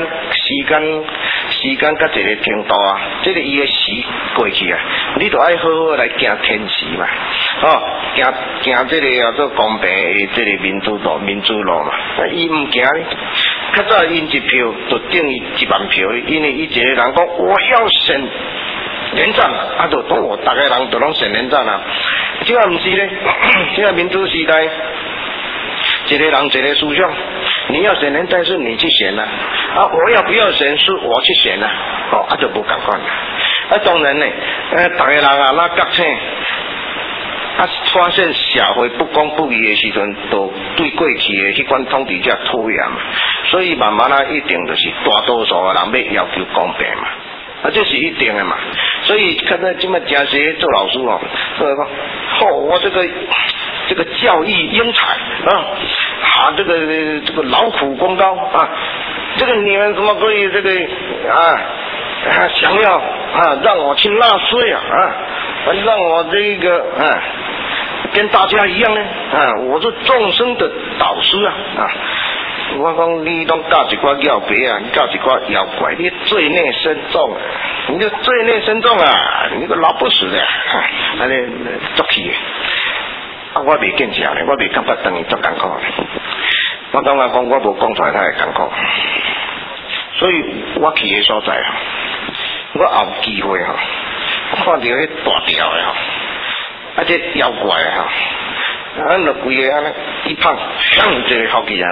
甲一个程度啊，这个伊的时过去啊，你都爱好好来行天时嘛。哦，行这个叫做公平的这个民主路嘛。啊，伊唔行呢，较早因一票就等于10000票，因为伊一个人讲我要选连战啊，就当我大概人都拢选连战啊。这个唔是呢，这个民主时代，一个人一个思想，你要选连战是你去选啊，我要不要选是我去选啊，哦，啊就不敢管了。啊，当然呢，大家人啊，那觉醒。啊，发现社会不公不义的时阵，都对过去的迄款统治者讨厌嘛，所以慢慢一定就是大多数的人要求公平嘛，啊，这是一定的嘛。所以看到这么真些做老师哦，所以说，我这个教育英才啊，这个劳苦功高啊，这个你们怎么可以这个想要让我去纳税啊，让我这个跟大家一样呢我是众生的导师啊我讲你拢教一寡妖白啊，你教一寡妖怪，你罪孽深重啊！你这罪孽深重啊！你个老不死的，安尼作气的。啊，我未见着呢，我未感觉等于足艰苦。我感觉讲我无讲出来，他会艰苦。所以我去的所在我有机会看到迄大条的啊，这妖怪咱就规个安尼一碰，一个好奇啊！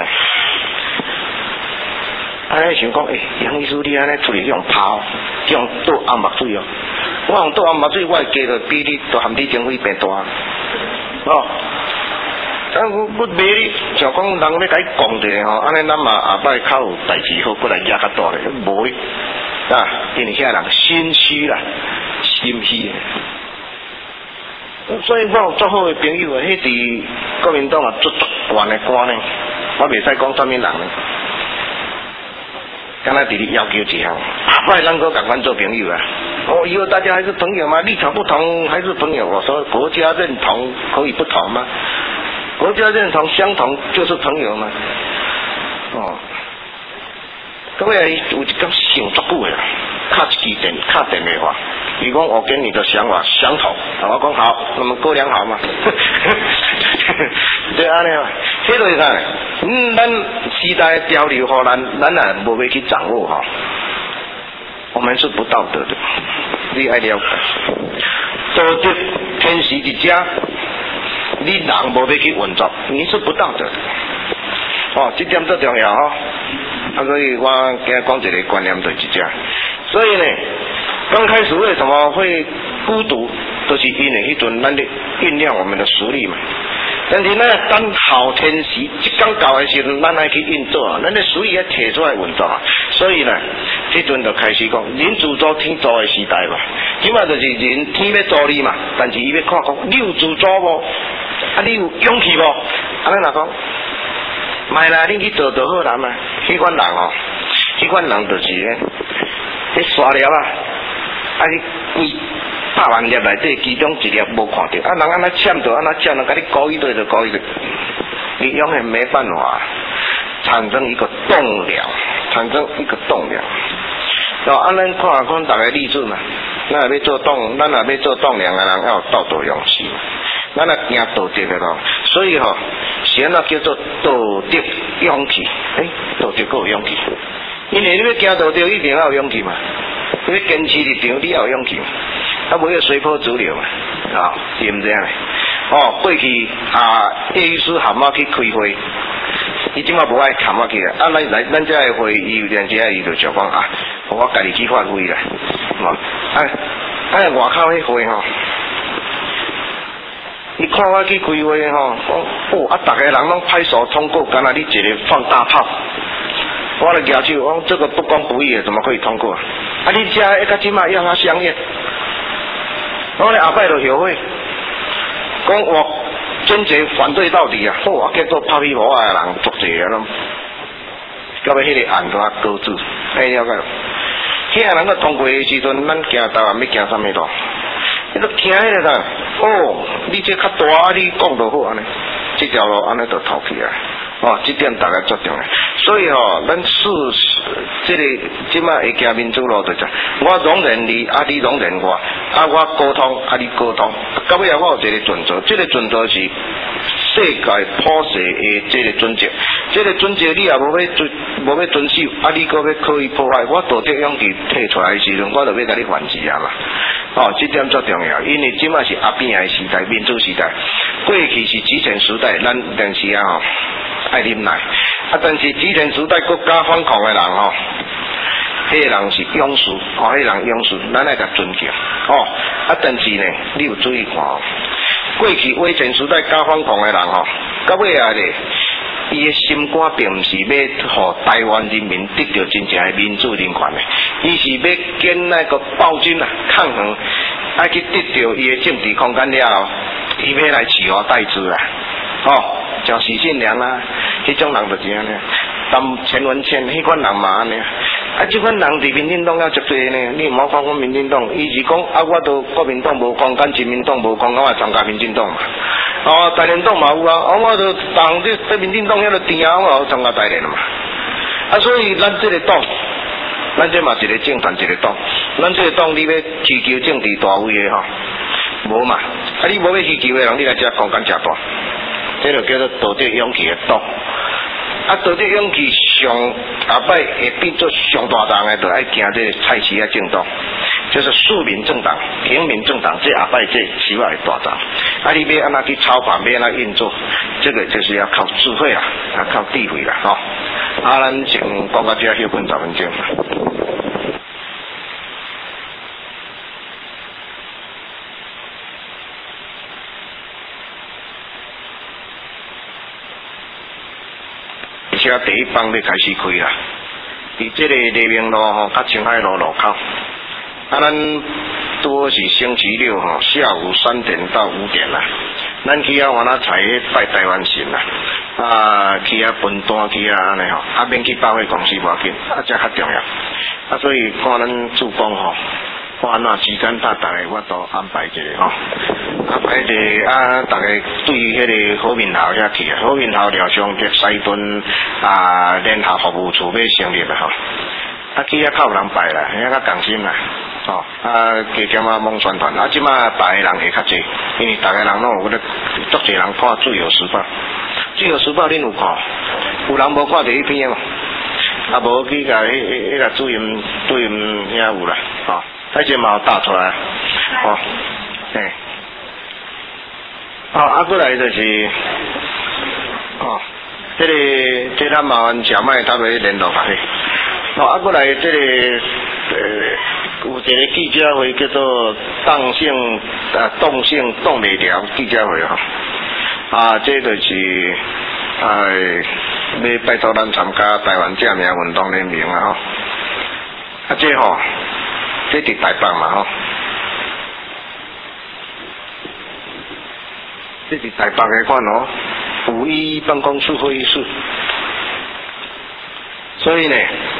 安尼想讲，杨医师你安尼处理这种泡，这种倒暗墨水我用倒暗墨水，我的价就比你都含你经费变大我卖你，像讲人要甲你讲者安尼咱嘛下摆较有代志好，过来压较大咧，无因为遐人心虚啦，心虚。所以我有足好的朋友迄伫国民党做悬的官呢，我袂使讲啥物人呢。 刚才弟弟要求一项，快能够赶快做朋友啊！哦，以后大家还是朋友吗？立场不同还是朋友？我说国家认同可以不同吗？国家认同相同就是朋友吗？哦，各位有一个想足久的啦，敲电话，伊讲我跟你的想法相同，我讲好，那么哥俩好嘛？对安尼嘛，这就是啥？咱时代的潮流吼，咱也无要去掌握哈。我们是不道德的，你爱了解。道德天时一家，你人无要去运作，你是不道德的。哦，这点最重要哈。所以我今日讲一个观念就是这样。所以呢，刚开始为什么会孤独，都是因为迄阵咱咧酝酿我们的实力嘛。但是呢，等好天时一刚到的时候，咱爱去运作啊，咱的实力要摕出来运作啊。所以呢，这阵就开始讲人自助天助的时代嘛。即嘛就是人天要助你嘛，但是伊要看讲你有自助无？啊，你有勇气无？啊，咱若讲，卖啦，你去做就好人嘛。迄款人哦，迄款人就是咧，迄刷了啊，啊你100万粒内底其中一粒无看到，啊人安那签着安那签，人甲你故意对就故意对，你永远没办法产生一个动量，产生一个动量。然后咱看大家例子嘛，咱也要做动量的人要有道德勇气，咱也行道德的咯。所以吼，现在叫做道德勇气，道德够有勇气，因为你要行道德一定要有勇气嘛，你要坚持立场你要有勇气嘛，啊不要随波逐流嘛，是唔这样的？哦，过去叶医师喊我去开会。伊即马无爱砍我去啊！咱这会议有阵时伊就想讲啊，我家己去发挥啦，外口迄会吼，你看我去开会吼，讲大家人拢拍手通过，敢若你一个放大炮，我就举手讲这个不公不义的，怎么可以通过？啊，你这到即马要他相应，我咧后摆就后悔，讲我。坚决反对到底啊！结果拍屁股的人足济啊，拢到尾迄个案都搁置，了解。遐人个通过的时阵，咱行台湾要行啥物路？你都听迄个啥？你这较大，你讲就好安尼，这条路安尼就头去啊！这点大家最重要。所以咱即马会行民主路就这，我容忍你，你容忍我，我沟通，你沟通，到尾我有一个准则，这个准则是世界普世的这个准则，这个准则你也无要遵守，你搁要刻意破坏，我道德勇气摕出来的时阵，我就要甲你还击啊嘛。这点最重要，因为即马是阿扁的时代，民主时代，过去是集权时代，咱当时爱忍耐，但是集权时代国家反抗的人迄个人是勇士，迄个人勇士，咱爱甲尊敬但是呢，你有注意看过去威权时代加反抗的人到尾咧，伊的心肝并毋是要互台湾人民得到真正的民主人权的，伊是要跟那个暴君抗衡，爱去得到伊的政治空间了后，伊要来取而代之像许信良迄种人就是安尼，陈文茜迄款人嘛安尼，这款人伫民进党也足多呢。你唔好讲我民进党，伊是讲我都国民党无讲，跟亲民党无讲，我参加民进党嘛。大连党嘛有我都当这民进党遐个甜我参加大连嘛。所以咱这个党，咱这嘛一个政团一个党，咱这个党你要祈求政治大位的无嘛？你无要祈求的人，你来这空间真大。这就叫做道德勇气的党。道德勇气上后摆会变做上大党的，就爱行这个蔡徐的政党，就是庶民政党、平民政党，这后摆这希望的大党。你要安怎去操盘，要安怎运作，这个就是要靠智慧靠智慧啦咱先讲到这休困10分钟。第一帮要开始开啦，伫这个黎明路甲青海路路口，咱拄好是星期六下午3点到5点啦。 咱去啊往那采拜台湾神啦，去啊分单去啊安尼吼，免去百货公司无要紧，这较重要。所以看咱主公吼。看安怎时间，大家我都安排一下吼，安排一下大家对迄个好民校遐去啊，好民校了上这西屯联合服务处要成立啊吼，去遐较有人拜啦，遐较动心啦，加减网宣传，即马拜的人会较济，因为大家人拢有咧，足侪人看《自由时报》，《自由时报》恁有看？有人无看第一篇嘛？无去甲迄个主任遐有啦，迄只嘛有打出来，过来就是，这咱麻烦小麦他要联络下去，过来这个有一个记者会叫做动性动力条记者会这就是要拜托咱参加台湾正名运动联盟这这伫台北嘛这伫台北的款511办公室会议室，所以呢，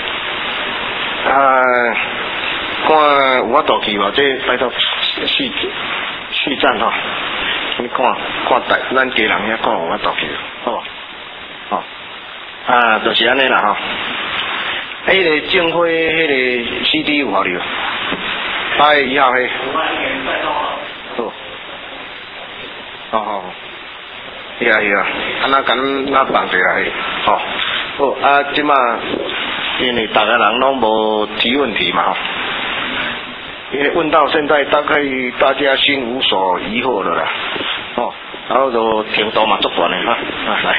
看有法度去无？这拜托续站你看咱家人遐看有法度去，好无？就是安尼啦迄个政府迄个 CD 有效哩，8月1号迄。是啊，安那敢那放者来，好，即马因为大家人拢无提问题嘛，因为问到现在，大概大家心无所疑惑了啦，然后就程度嘛足大的来。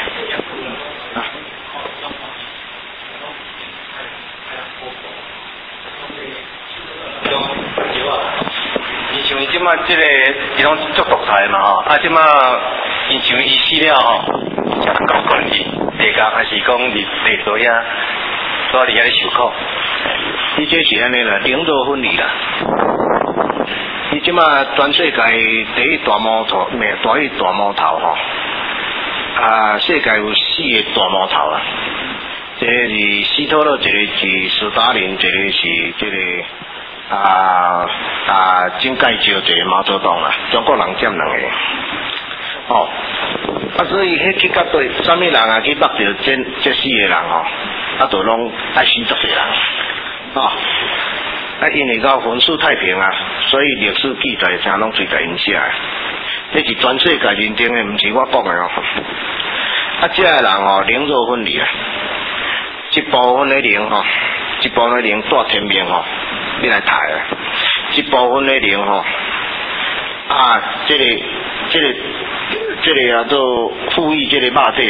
像伊即马即个伊拢足独裁嘛即马因像伊死了才能够管理地价，还是讲地座遐所伫遐咧受苦？伊这是安尼啦，领导分离啦。伊即马全世界第一大魔头，大魔头世界有4个大魔头啦。这是希特勒，一个是斯大林，一个是这个。真介绍一个毛泽东啦，中国人占2个，所以迄去到对，啥物人去捌着这4个人就拢爱死足个人，因为到分数太平所以历史记载啥拢随在因写的，这是全世界认定的，毋是我讲的这个人灵肉分离一部分的灵一部分的灵带天命你来抬一部分的灵这个做富裕这个肉体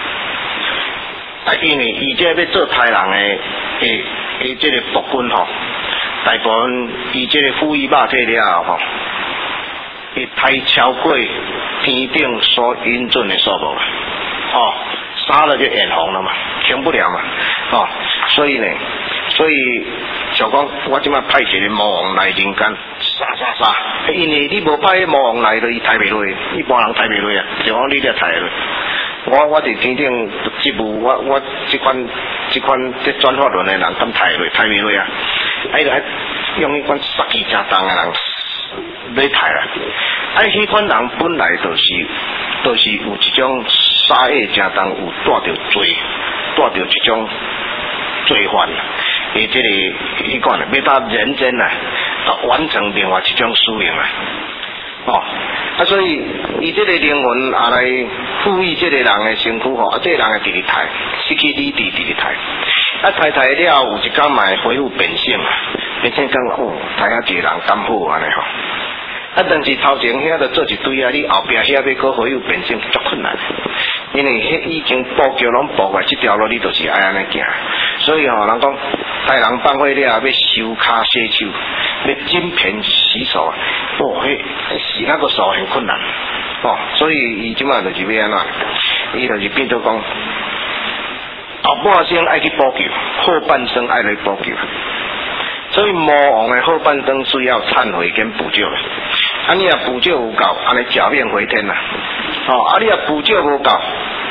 因为伊这要做太人的这个暴君大部分伊这个富裕肉体了后会太超过天顶所允准的数目杀了就眼红了嘛，停不了嘛所以像讲我即马派一个魔王来人间杀，因为你无派魔王来，就伊抬袂落，一般人抬袂落就讲你才抬落。我伫天顶职务，我这款这转法轮的人敢抬袂落就用迄款杀气正重的人来抬啦。迄款人本来就是有一种杀业正重，有带着一种罪犯。这个迄款要到人间完成另外一种使命所以伊这个灵魂来赋予这个人的身躯这个人会直直抬，失去理智直直抬，抬了有一天嘛会恢复本性变成讲抬一个人敢好安尼但是头前遐就做一堆你后壁遐要搁恢复本性足困难，因为迄已经布局拢布过这条路，你就是爱安尼行，所以人讲大人放火了要收脚洗手，要金盆洗手迄洗那个手很困难所以伊即马就是要安怎，伊就是变做讲后半生爱去补救，后半生爱来补救。所以魔王的后半生需要忏悔跟补救你若补救有够，安尼假面回天你若补救无够，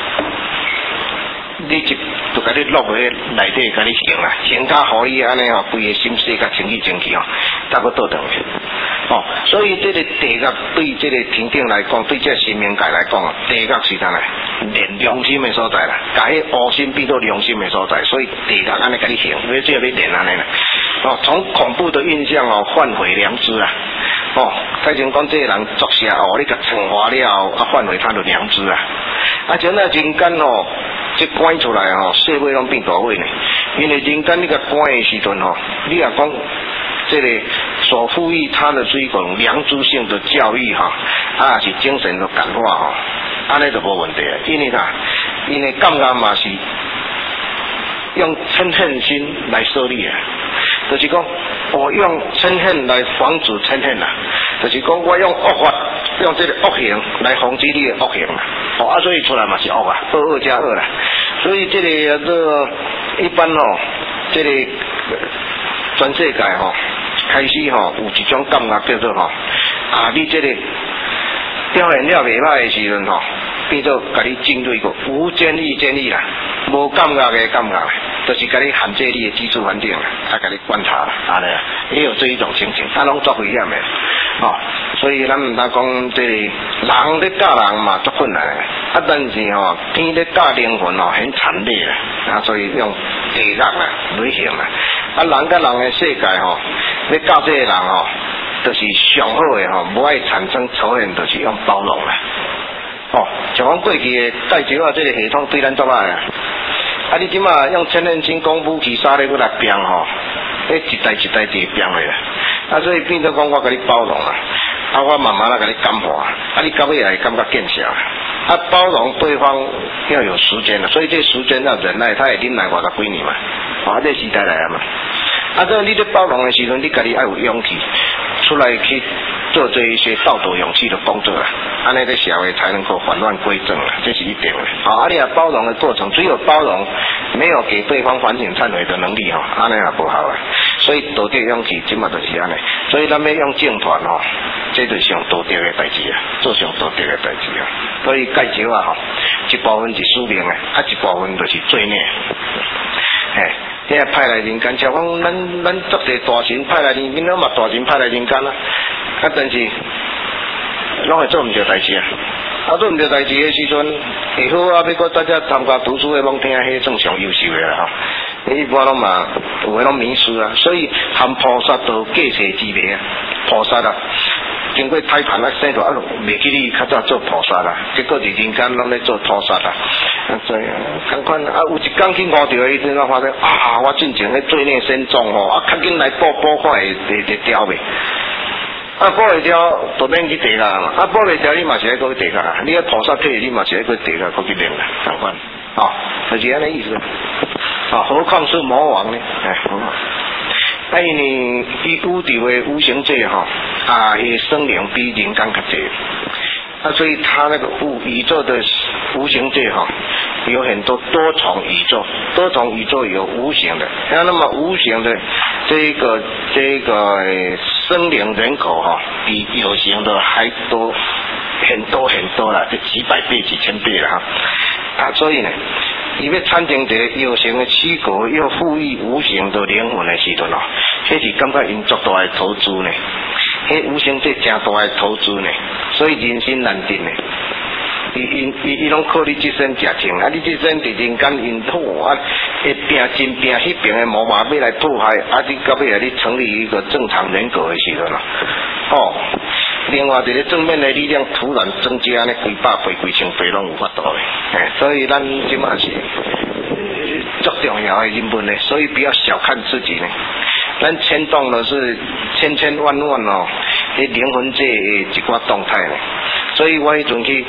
你就甲你落去内底，甲你行啊，行较好伊安尼规个心思甲清气清气才佫倒转去。所以这个地角对这个天顶来讲，对这生命界来讲地角是啥呢？练良心的所在啦，甲迄恶心变做良心的所在，所以地角安尼甲你行，你只要你练安尼啦。从恐怖的印象换回良知啊！太前讲这个人作邪你甲惩罚了后，换回他的良知啊！像那人间这关出来社会拢变大伙呢，因为人间你甲关的时阵你若讲这个所赋予他的这种良知性的教育是精神的感化安尼就无问题啊，因为感觉嘛是用嗔恨心来设立啊，就是讲我用嗔恨来防止嗔恨啊，就是讲我用恶法，用这个恶行来防止你的恶行啊，所以出来嘛是恶啊，恶加恶啦，所以这个一般这个全世界开始有一种感觉叫做你这个表现了袂歹的时阵变做甲你针对个无建议啦，无感觉的感觉，就是甲你限制你的居住环境啦，甲你观察啦，安尼也有这一种情形，拢足危险的所以咱唔通讲这个人咧教人嘛足困难的，但是天咧教灵魂很惨烈啦，所以用地角啦来行啦，人甲人的世界咧教这个人就是上好的无爱产生仇恨，就是用包容啦。像讲过去的戴桥这个系统对咱足歹啊！你即马用千年轻功夫去杀咧，来拼一代一代地拼的啦。所以变做讲我甲你包容啦，我慢慢甲你感化，你到尾也会感觉见效。包容对方要有时间所以这时间要忍耐，他会忍耐50几年嘛，这时代来啊嘛。所以你在包容的时阵，你家己要有勇气出来去做这一些道德勇气的工作啦，安尼这社会才能够返乱归正啦，这是一点的。你包容的过程，只有包容，没有给对方反省忏悔的能力安尼也不好啊。所以道德勇气即嘛就是安尼，所以咱要用正团这就是上道德的代志啊，做上道德的代志啊。所以戒酒一部分是宿命的，一部分就是罪孽。你派来人间，像讲咱足侪大神派来人间，咱嘛大神派来人间啦。但是拢会做唔对代志啊！做唔对代志的时阵，会好要搁大家参加读书的，拢听迄种上优秀的啦一般拢嘛有诶拢迷失啊，所以含菩萨都过世之辈啊，菩萨经过胎盘生出袂记你较早做菩萨啦，结果伫人间拢咧做菩萨啦。所以同款有一天去悟到的时阵，我发现我进前咧罪孽深重较紧来补看会调袂。补会调就免去地啦嘛，补袂调你嘛是爱搁去地啦，你个菩萨退你嘛是爱搁地啦，搁去练啦，同款就是安尼意思。何况是魔王呢？因为伊宇宙的无形界伊生灵比人间较济，所以他那个宇宙的无形界有很多多重宇宙，多重宇宙有无形的，那么无形的这个生灵人口比有形的还多很多很多啦，这几百倍几千倍啦所以呢，伊要产生一个有形的躯壳又赋予无形的灵魂的时阵迄是感觉因足大的投资呢，迄无形这真大的投资呢，所以人心难定呢。伊拢靠你这身食情你这身伫人间因会拼真拼迄边的魔马要来迫害你到尾你成立一个正常人格的时阵另外一个正面的力量突然增加呢，几百倍几千倍拢有法度的所以咱即嘛是足重要的人物呢，所以不要小看自己呢，咱牵动的是千千万万迄灵魂界的一寡动态呢，所以我迄阵去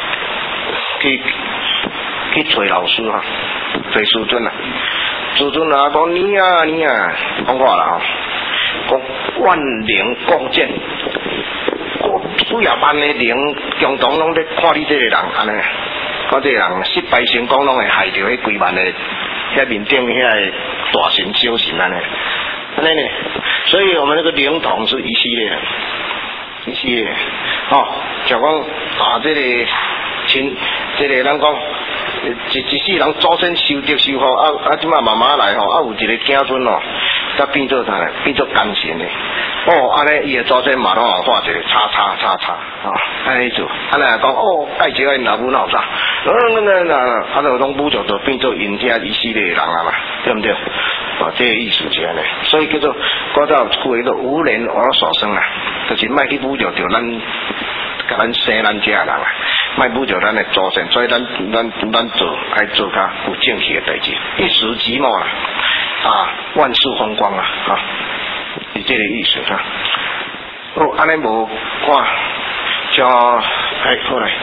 找老师找师尊师尊讲你讲话啦讲万灵共振，几啊万的灵共同拢在看你这个人安尼，看这个人失败成功拢会害着迄几万的遐面顶遐大神小神安尼呢，所以我们那个灵统是一系列的，像讲这个亲，这个人讲，一世人祖先修德修好，即马慢慢来吼，有一个子孙哦，才变做啥呢？变做奸臣的。安尼伊的祖先嘛拢有画一个叉叉叉叉，安尼做，安尼讲介绍因老母闹啥？就拢母就变做因遐一系列的人啊嘛，对不对？这个意思是安尼，所以叫做古早有句话叫无人我所生啊，就是莫去侮辱着咱生咱家人啊，莫侮辱咱的祖先，所以咱做爱做较有正气的代志，一时寂寞啦，万事风光啊，是这个意思啊。安尼无看，就好来。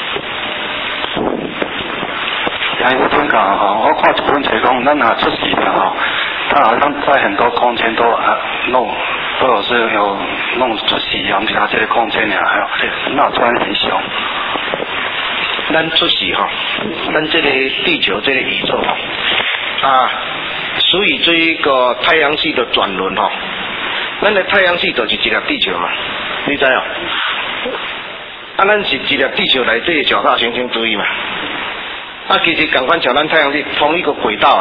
我听讲我看这本册讲，咱若出世了他好像在很多空间都有是有弄出世阳下这个空间呀，那突然很小。 咱出世咱这个地球这个宇宙属于这一个太阳系的转轮咱的太阳系就是一粒地球嘛，你知哦？咱是一粒地球内底脚踏行星之一嘛。其实同款像咱太阳系同一个轨道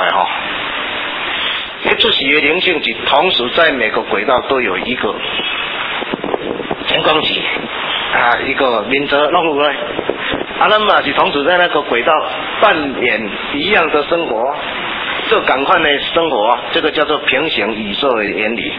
出世的灵性是同时在每个轨道都有一个天光体一个明哲弄入来，咱嘛是同时在那个轨道扮演一样的生活，这同款的生活，这个叫做平行宇宙的原理。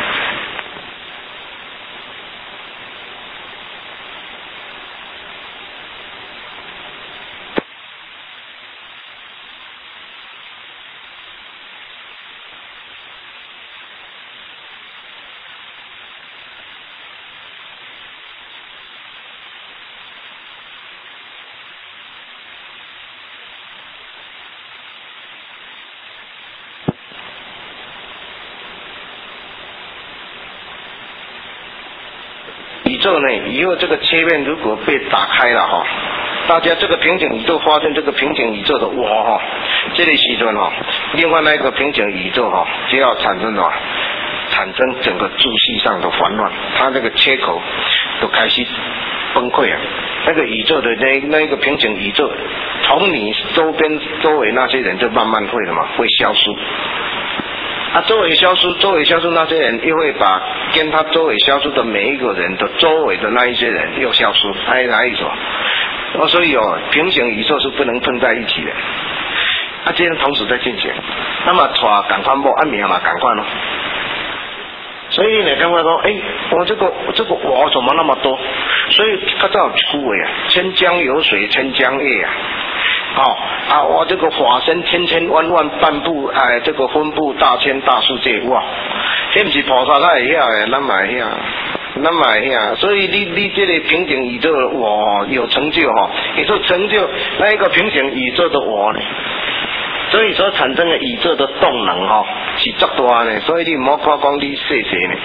宇宙呢，以后这个切面如果被打开了大家这个平行宇宙发现这个平行宇宙的我这类时阵另外那个平行宇宙就要产生整个秩序上的混乱，它这个切口都开始崩溃了。那个宇宙的那个平行宇宙，从你周围那些人就慢慢会消失。周围消失那些人又会把跟他周围消失的每一个人的周围的那一些人又消失，哪一种？所以平行宇宙是不能碰在一起的。这样同时在进行，那么赶快命嘛赶快咯。所以你刚才说，我这个我怎么那么多？所以他这有句话千江有水千江月我这个法身千千万万半部这个分布大千大世界哇，这不是菩萨他会晓的，咱嘛会晓，所以你这个平行宇宙我有成就也就成就那一个平行宇宙的我呢。所以所产生的宇宙的动能是足大呢，所以你唔好看讲你细呢，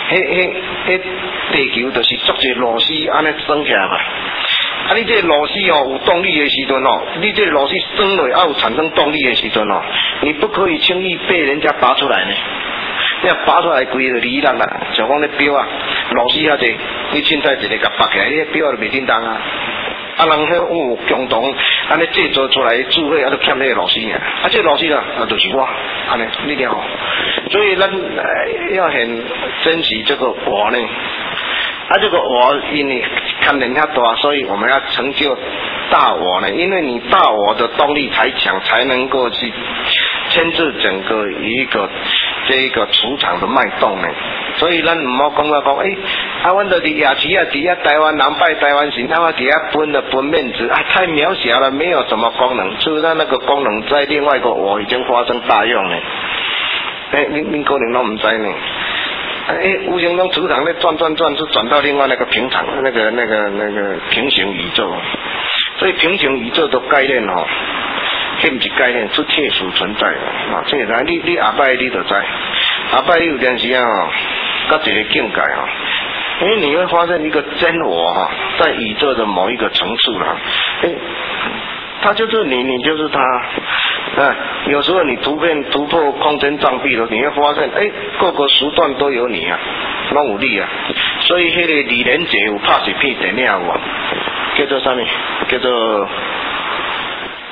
地球就是足一螺丝安尼升起来嘛。你这个螺丝有动力的时阵你这个螺丝升落有产生动力的时阵你不可以轻易被人家拔出来呢。你要拔出来规个离人啦，像讲那表螺丝遐济，你凊彩一个甲拔起来，你那表就袂叮当人迄共同安尼制作出来的智慧就欠那个螺丝这个螺丝就是我安尼，你听所以咱要很珍惜这个我呢。这个我因为看人家多，所以我们要成就大我呢。因为你大我的动力才强，才能够去牵制整个这一个磁场的脉动呢。所以咱唔好讲阮就伫夜市底下台湾人拜台湾神，他们底下分面子太渺小了，没有什么功能。是不是那个功能在另外一个我已经发生大用呢？你可能都唔知呢。无形中磁场在转，是转到另外那个平场，那个平行宇宙。所以平行宇宙的概念这不是概念，是切实存在的这个你下摆你就知，下摆有阵时到一个境界因为你会发现一个真我在宇宙的某一个层次他就是你就是他有时候你突破空间障壁了，你会发现各个时段都有你拢有你所以那个李连杰有拍一片电影叫做啥呢？叫做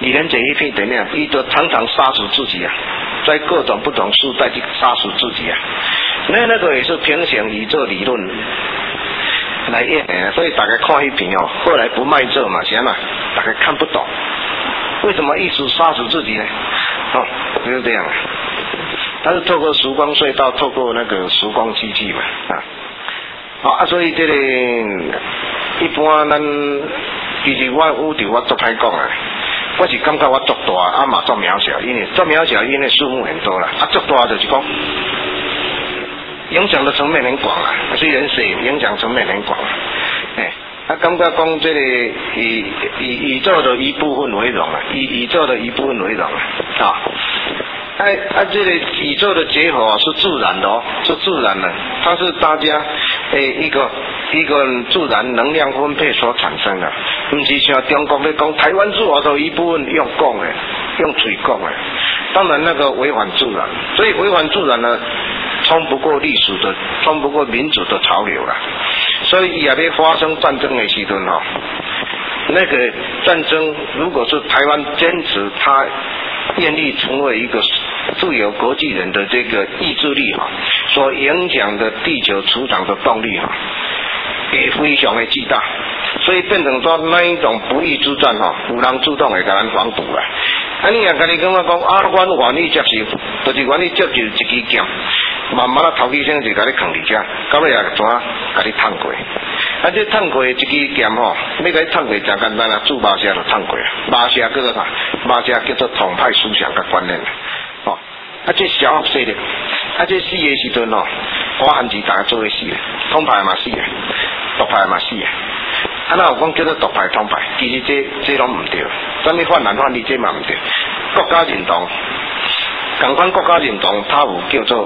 李连杰一片电影，伊都常常杀死自己啊，在各种不同时代去杀死自己啊。那个也是平行宇宙理论来演的，所以大家看一片哦，后来不卖座嘛，行了，大家看不懂，为什么一直杀死自己呢？哦，就是这样。他是透过时光隧道，透过那个时光机器嘛，所以这个一般咱其实我有条我做歹讲啊，我是感觉我做大嘛做渺小，因为做渺小因为数目很多啦，做大就是讲影响的层面很广啊，虽然是影响层面很广，感觉讲这个以宇宙的一部分为荣啊，以宇宙的一部分为荣啊。这个宇宙的结合是自然的哦，是自然的，它是大家一个自然能量分配所产生的，不是像中国在讲台湾是我的一部分用讲的，用嘴讲的，当然那个违反自然，所以违反自然呢，冲不过历史的，冲不过民主的潮流了，所以也要发生战争的时阵哦，那个战争如果是台湾坚持他愿意成为一个自由国际人的这个意志力所影响的地球磁场的动力也非常的巨大，所以变成说那一种不义之战有人主动会给咱防堵啦。你也跟你跟我讲我愿意接受，就是愿意接受一支剑，慢慢的头起先就给你扛伫遮，到尾也怎给你烫过。这烫过一支剑要给你烫过真简单啊，驻马社就烫过啊，马社叫做啥？马社叫做统派思想跟观念这小学生的，这死的时阵我汉字大家做伙死的，统派嘛死的，独派嘛死的。哪有讲叫做独派统派？其实这拢唔对，什么泛蓝泛绿这嘛唔对。国家认同，同款国家认同，它有叫做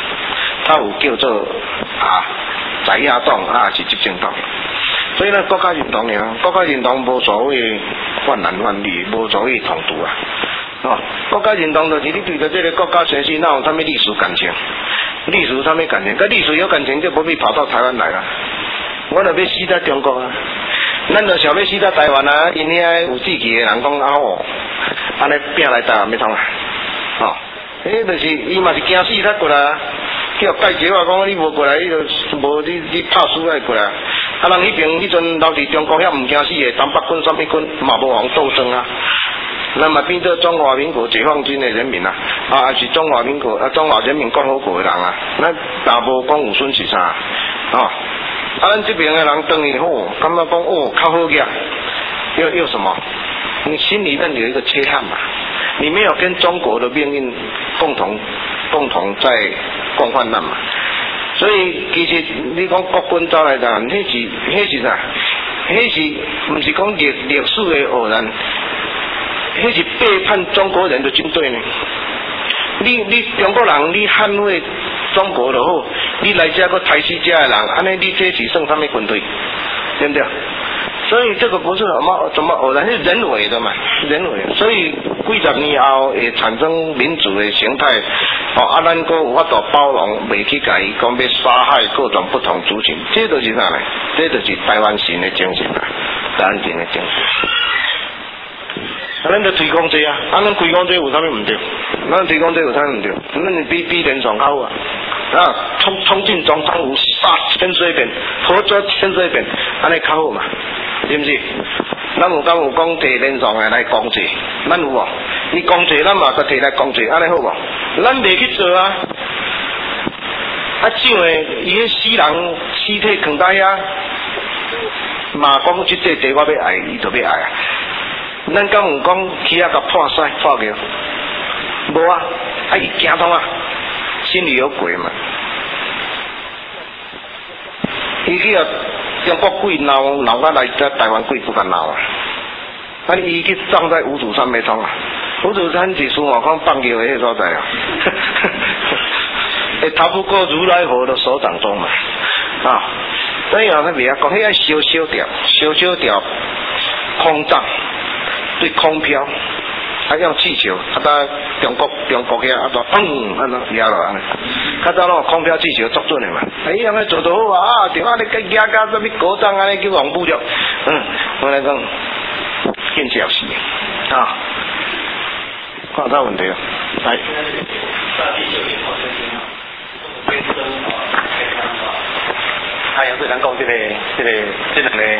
在野党是执政党。所以呢，国家认同呢，国家认同无所谓泛蓝泛绿，无所谓统独啊。国家认同就是你对着这个国家学习，哪有什么历史感情？历史什么感情？跟历史有感情就不必跑到台湾来了。我就要死在中国啊！咱就想要死在台湾啊！因遐有志气的人讲安尼拼来台湾要创啊！就是伊嘛是惊死他过来啊！叫介绍我讲你无过来，你就无你拍输来过来。人迄边迄阵留伫中国遐唔惊死的，东北军、什么军嘛无互斗争啊！那么变做中华民国解放军的人民还是中华民国中华人民共和国的人啊，那大无讲有损失啥咱这边的人等于感觉讲较好个，又什么？你心里面有一个缺憾嘛，你没有跟中国的命运共同在共患难嘛，所以其实你讲国军走来的，那是啥？那是不是讲历史的偶然？那是背叛中国人的军队呢？你中国人，你捍卫中国就好，你来这个台西家的人，安尼你这是算什么军队？对不对？所以这个不是怎么偶然，是人为的嘛，人为。所以几十年后会产生民主的形态，咱个有法度包容，未去甲伊讲要杀害各种不同族群，这就是啥呢？这就是台湾神的精神啊，台湾神的精神。咱就推广这咱推广这有啥物唔对？咱推广这有啥物唔对？咱比连爽较好啊！冲进总统府杀千岁遍，合作千岁遍，安尼较好嘛？是不是？咱有讲摕连爽的来攻击，咱有无？你攻击咱嘛，佮摕来攻击，安尼好无？咱袂去做啊！怎会伊迄死人尸体放在遐，嘛讲即块地我要爱，伊就要爱啊！咱敢有讲去甲破屎破掉？无啊！伊惊痛啊，心里有鬼嘛。伊去中国鬼闹到来在台湾鬼不敢闹啊！伊去葬在五祖山没通啊！五祖山是孙悟空放尿的迄所在啊！逃不过如来佛的手掌中嘛！所以咱袂晓讲，迄要烧掉空藏。对空飘，用气球，中国遐都压落安尼，较早拢空飘气球作准的嘛，安尼做得好啊！电话你加什么高档安尼叫王部长，我来讲，见笑死看到问题啊，来。哎呀，对咱讲这两个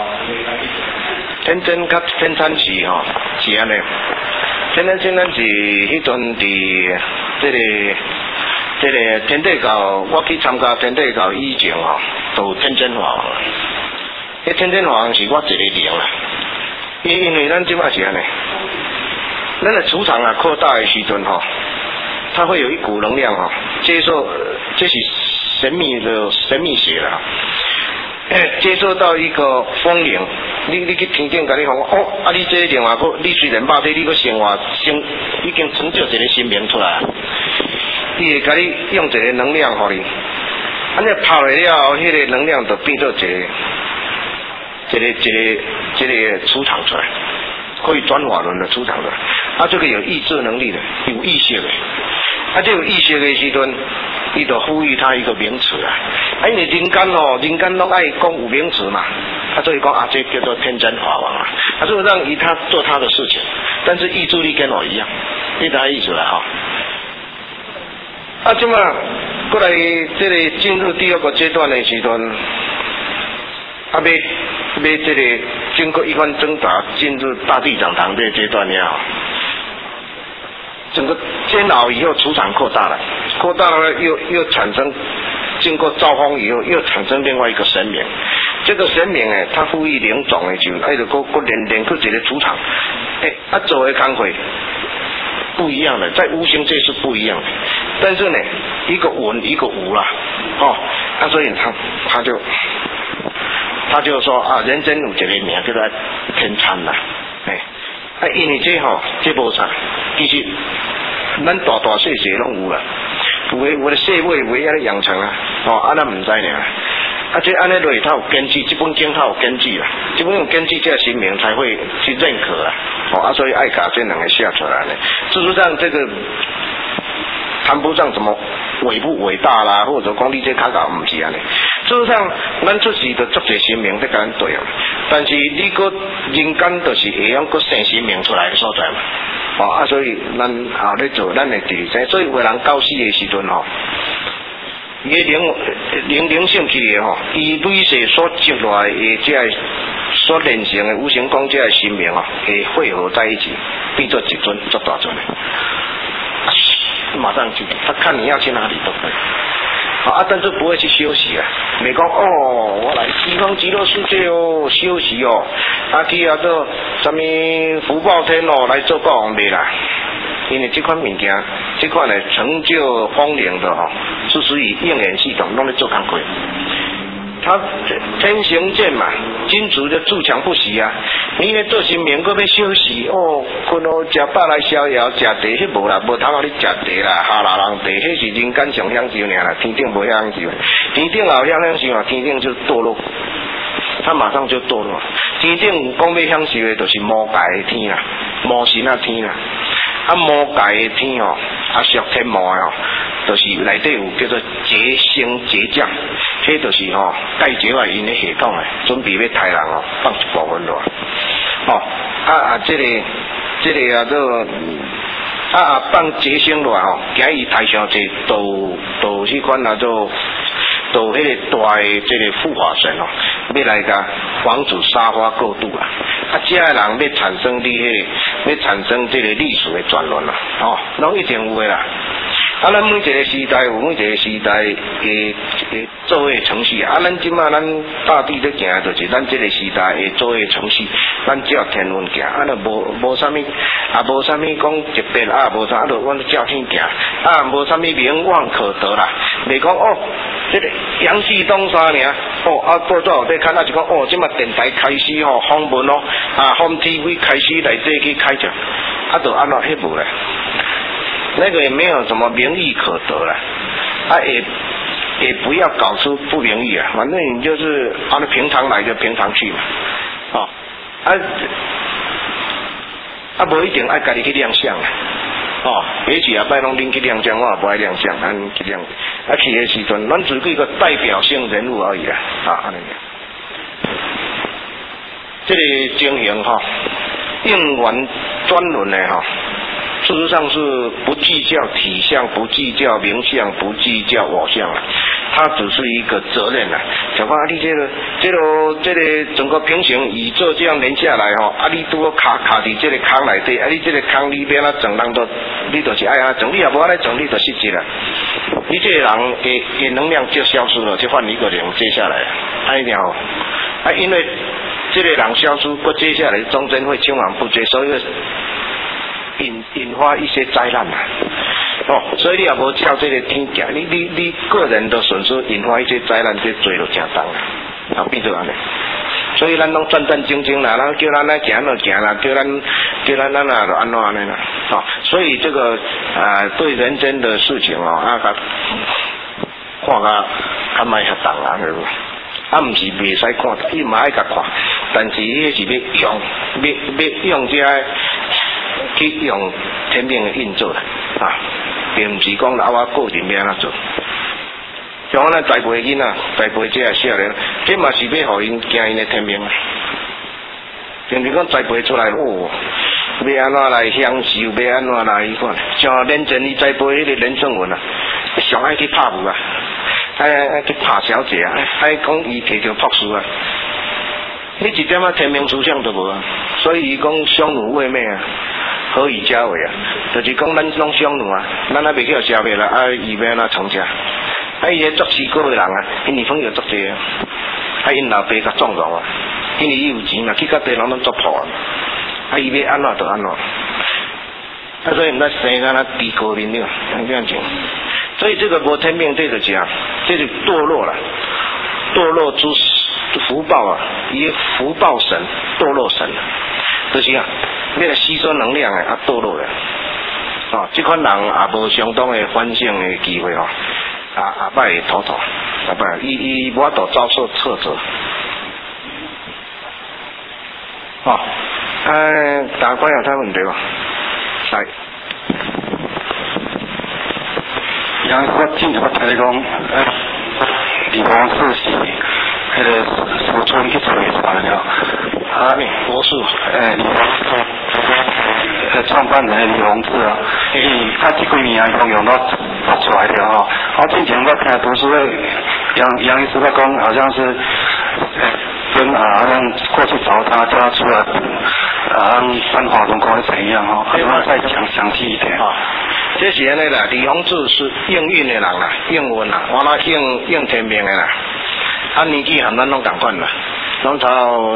天真甲天参寺吼，是安尼。天真天参寺迄阵伫这个天地教，我去参加天地教以前吼，都有天真华王。迄天真华王是我一个灵啦，因为咱即摆是安尼，咱的磁场啊扩大的时阵吼，它会有一股能量吼，接受这是神秘学啦。接受到一个风灵，你去天顶甲你讲哦，啊你这另外个，你虽然肉体你个生活已经成就一个新名出来，伊会甲你用一个能量互你，安尼拍来了，迄个能量就变做一个磁场出来，可以转法轮的磁场出来，啊这个有意志能力的，有意识的。啊，这有意识的时阵，伊就赋予他一个名词啦。啊，因为人间拢爱讲有名词嘛，所以讲啊，这叫做天真华王啊。他说让他做他的事情，但是意志力跟我一样，你知意思啦哈。啊，这么过来这个进入第二个阶段的时阵，要这个经过一番挣扎，进入大地讲堂这个阶段了。整个煎熬以后，磁场扩大了又产生，经过造风以后，又产生另外一个神明。这个神明它赋予灵种的就，就连出一个磁场，做的工作不一样的，在无形界是不一样的。但是呢，一个文一个武啦，所以他就说啊，人间有一个名叫做天参啦，因为这无啥，其实咱大细细拢有啦，有的细尾为安尼养成啊，咱唔知呢。这安尼落它有根据，这本经它有根据啦，这本有根据，这神明才会去认可啦。所以爱把这两个写出来呢。事实上，这个谈不上什么伟不伟大啦，或者讲你这较搞唔是安尼。事实上，咱出世就足侪神明在甲咱对啊，但是你个人间就是会用个生神明出来的所在嘛。所以咱后咧做咱的第二，所以有人到死的时阵伊灵性去的伊累世所积落来的这所炼成的无形光这的神明会汇合在一起，变做一尊足大尊的，马上去，他看你要去哪里都可以。但是不会去休息啊，没讲我来西方极乐世界休息去做什么福报天来做国王没啦。因为这款物件，这款呢成就风灵的是属于应元系统，拢在做工课。他天行健嘛，金主就自强不息啊。你咧做神明，搁要休息困食饱来逍遥，食茶迄无啦，无通互你食茶啦，下啦人茶，迄是人间上享受尔啦，天顶无享受，天顶老享受啊，天顶就堕落，他马上就堕落。天顶讲要享受的，就是魔界的天啦，魔神啊天啦。魔界的天属天魔就是内底有叫做劫星劫将，迄就是介绍啊因的系统准备要杀人放一部分落这个做放劫星落行伊台上这都迄款做迄个大的这个护法神要来甲防止杀伐过度啦。这个人要产生这个历史的转轮啦，拢一定有的啦。咱每一个时代有每一个时代的作为程序咱即马咱大地在行就是咱这个时代的作为程序，咱照天文行，就无啥物，无啥物讲特别无啥，就阮照天行，无啥物名望可得啦。袂讲这个阳气东山尔，报纸有在看，就讲即马电台开始访问Home TV 开始来这去开讲，就安怎迄无咧？那个也没有什么名誉可得了，也不要搞出不名誉啊，反正你就是按照平常来就平常去嘛，无一定爱家己去亮相也许摆拢恁去亮相，我也不爱亮相，咱去亮，去的时阵，咱只是一个代表性人物而已啦，安尼。这个经营应缘专轮的事实上是不计较体相，不计较名相，不计较我相了，它只是一个责任了。想讲你这个整个平行宇宙这样连下来吼，你拄卡伫这个坑内底，你这个坑里边啊整人都，你就是爱啊整，你也无爱整，你就失职了。你这个人的能量就消失了，就换一个人接下来，一定要因为这个人消失，过接下来中间会青黄不接，所以引发一些灾难所以你也无照这个天行，你个人的损失引发一些灾难，这罪就正重了，变做安尼。所以咱拢战战兢兢啦，咱叫咱来行就行啦，叫咱就安怎啦，所以这个对人间的事情看甲较卖遐重啊，毋是袂使看，伊嘛爱甲看，但是迄是要用这去用天命的运作啦，并毋是讲我个人要安怎做。像我咱栽培囡仔，栽培这少年，这嘛是要互因行因的天命，并是讲栽培出来要安怎来享受，要安怎来看，像连前伊栽培迄个连胜文上爱去拍舞爱去拍小姐爱讲伊摕着博士你一点天命思想都无所以伊讲相奴为美何以家为就是讲咱拢相奴咱还袂叫消灭啦伊要安怎成家伊个作诗歌的人因女朋友作济因老爸较纵容因为伊有钱去甲地人拢作破伊要安怎就安怎所以毋知生咱低高面了这样讲所以这个无天命这个讲这是堕落了堕落之福报伊福报神堕落神就是为了吸收能量堕落了这款人也无相当的反省的机会摆会妥伊无法度遭受挫折大家观有睇问题来我进头睇讲李光世是迄个苏村去做的了博士李光世创办人李洪志他这几年拢用到出来的我之前我听读书会杨医师在讲好像是跟好像过去找他叫他出来三华龙宫是怎样我再讲详细一点这是安尼啦，李洪志是应运的人啦，应运啦，完了应天命的啦，年纪和咱拢同款啦，拢到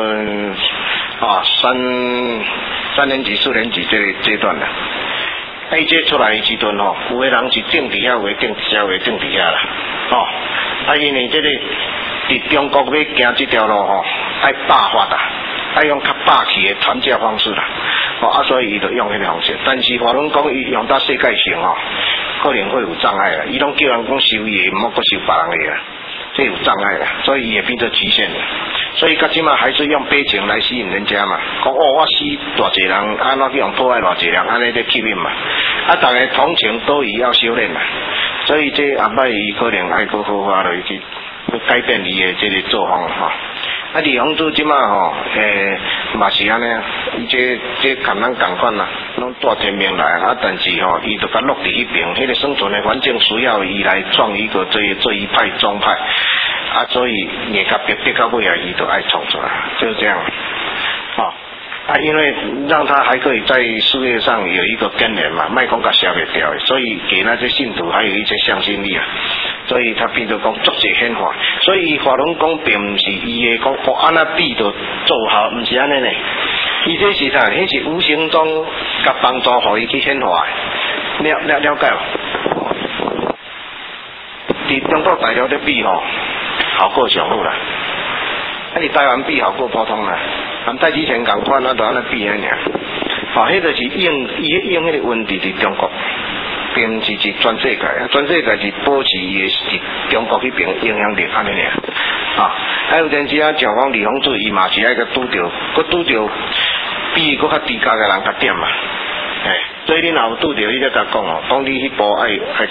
三年级、4年级这个阶段啦。伊这出来的时阵有的人是定底下，有的定底下，有的定底下啦。因为这个伫中国要行这条路爱霸发爱用较霸气的传教方式啦。所以伊就用迄个方式，但是华伦讲伊用到世界性可能会有障碍啦。伊拢叫人讲收伊的，毋好阁收别人的啦，这有障碍啦，所以也变成局限了。所以到即嘛还是用悲情来吸引人家嘛，讲我死偌济人，安怎去用破坏偌济人，安尼在吸引嘛。大家同情都伊要修炼嘛，所以这后摆伊可能爱搁好好去改变伊的这个作风李洪志即嘛嘛是安尼伊这跟咱同款啦，拢带天命来但是伊就甲落伫迄边，迄个生存的环境需要伊来创一个这一派宗派所以也甲逼到尾伊就爱创出来，就是这样因为让他还可以在事业上有一个根源嘛，卖讲甲消灭掉，所以给那些信徒还有一些向心力所以他变做讲作者显化，所以华龙讲并唔是伊的讲安那比就做好，唔是安尼呢。伊这是啥？迄是无形中甲帮助互伊去显化的，了解无？伫中国大陆咧比效果上好啦，你台湾比效果普通啦，跟戴之前共款就安尼比尔。迄就是用迄个问题伫中国。并不是全世界，全世界是保持伊伫中国迄边影响力安尼还有阵时像讲李洪志伊嘛是爱个拄着比佫较低价的人较点嘛，所以你若有拄着，你才甲讲讲你迄步爱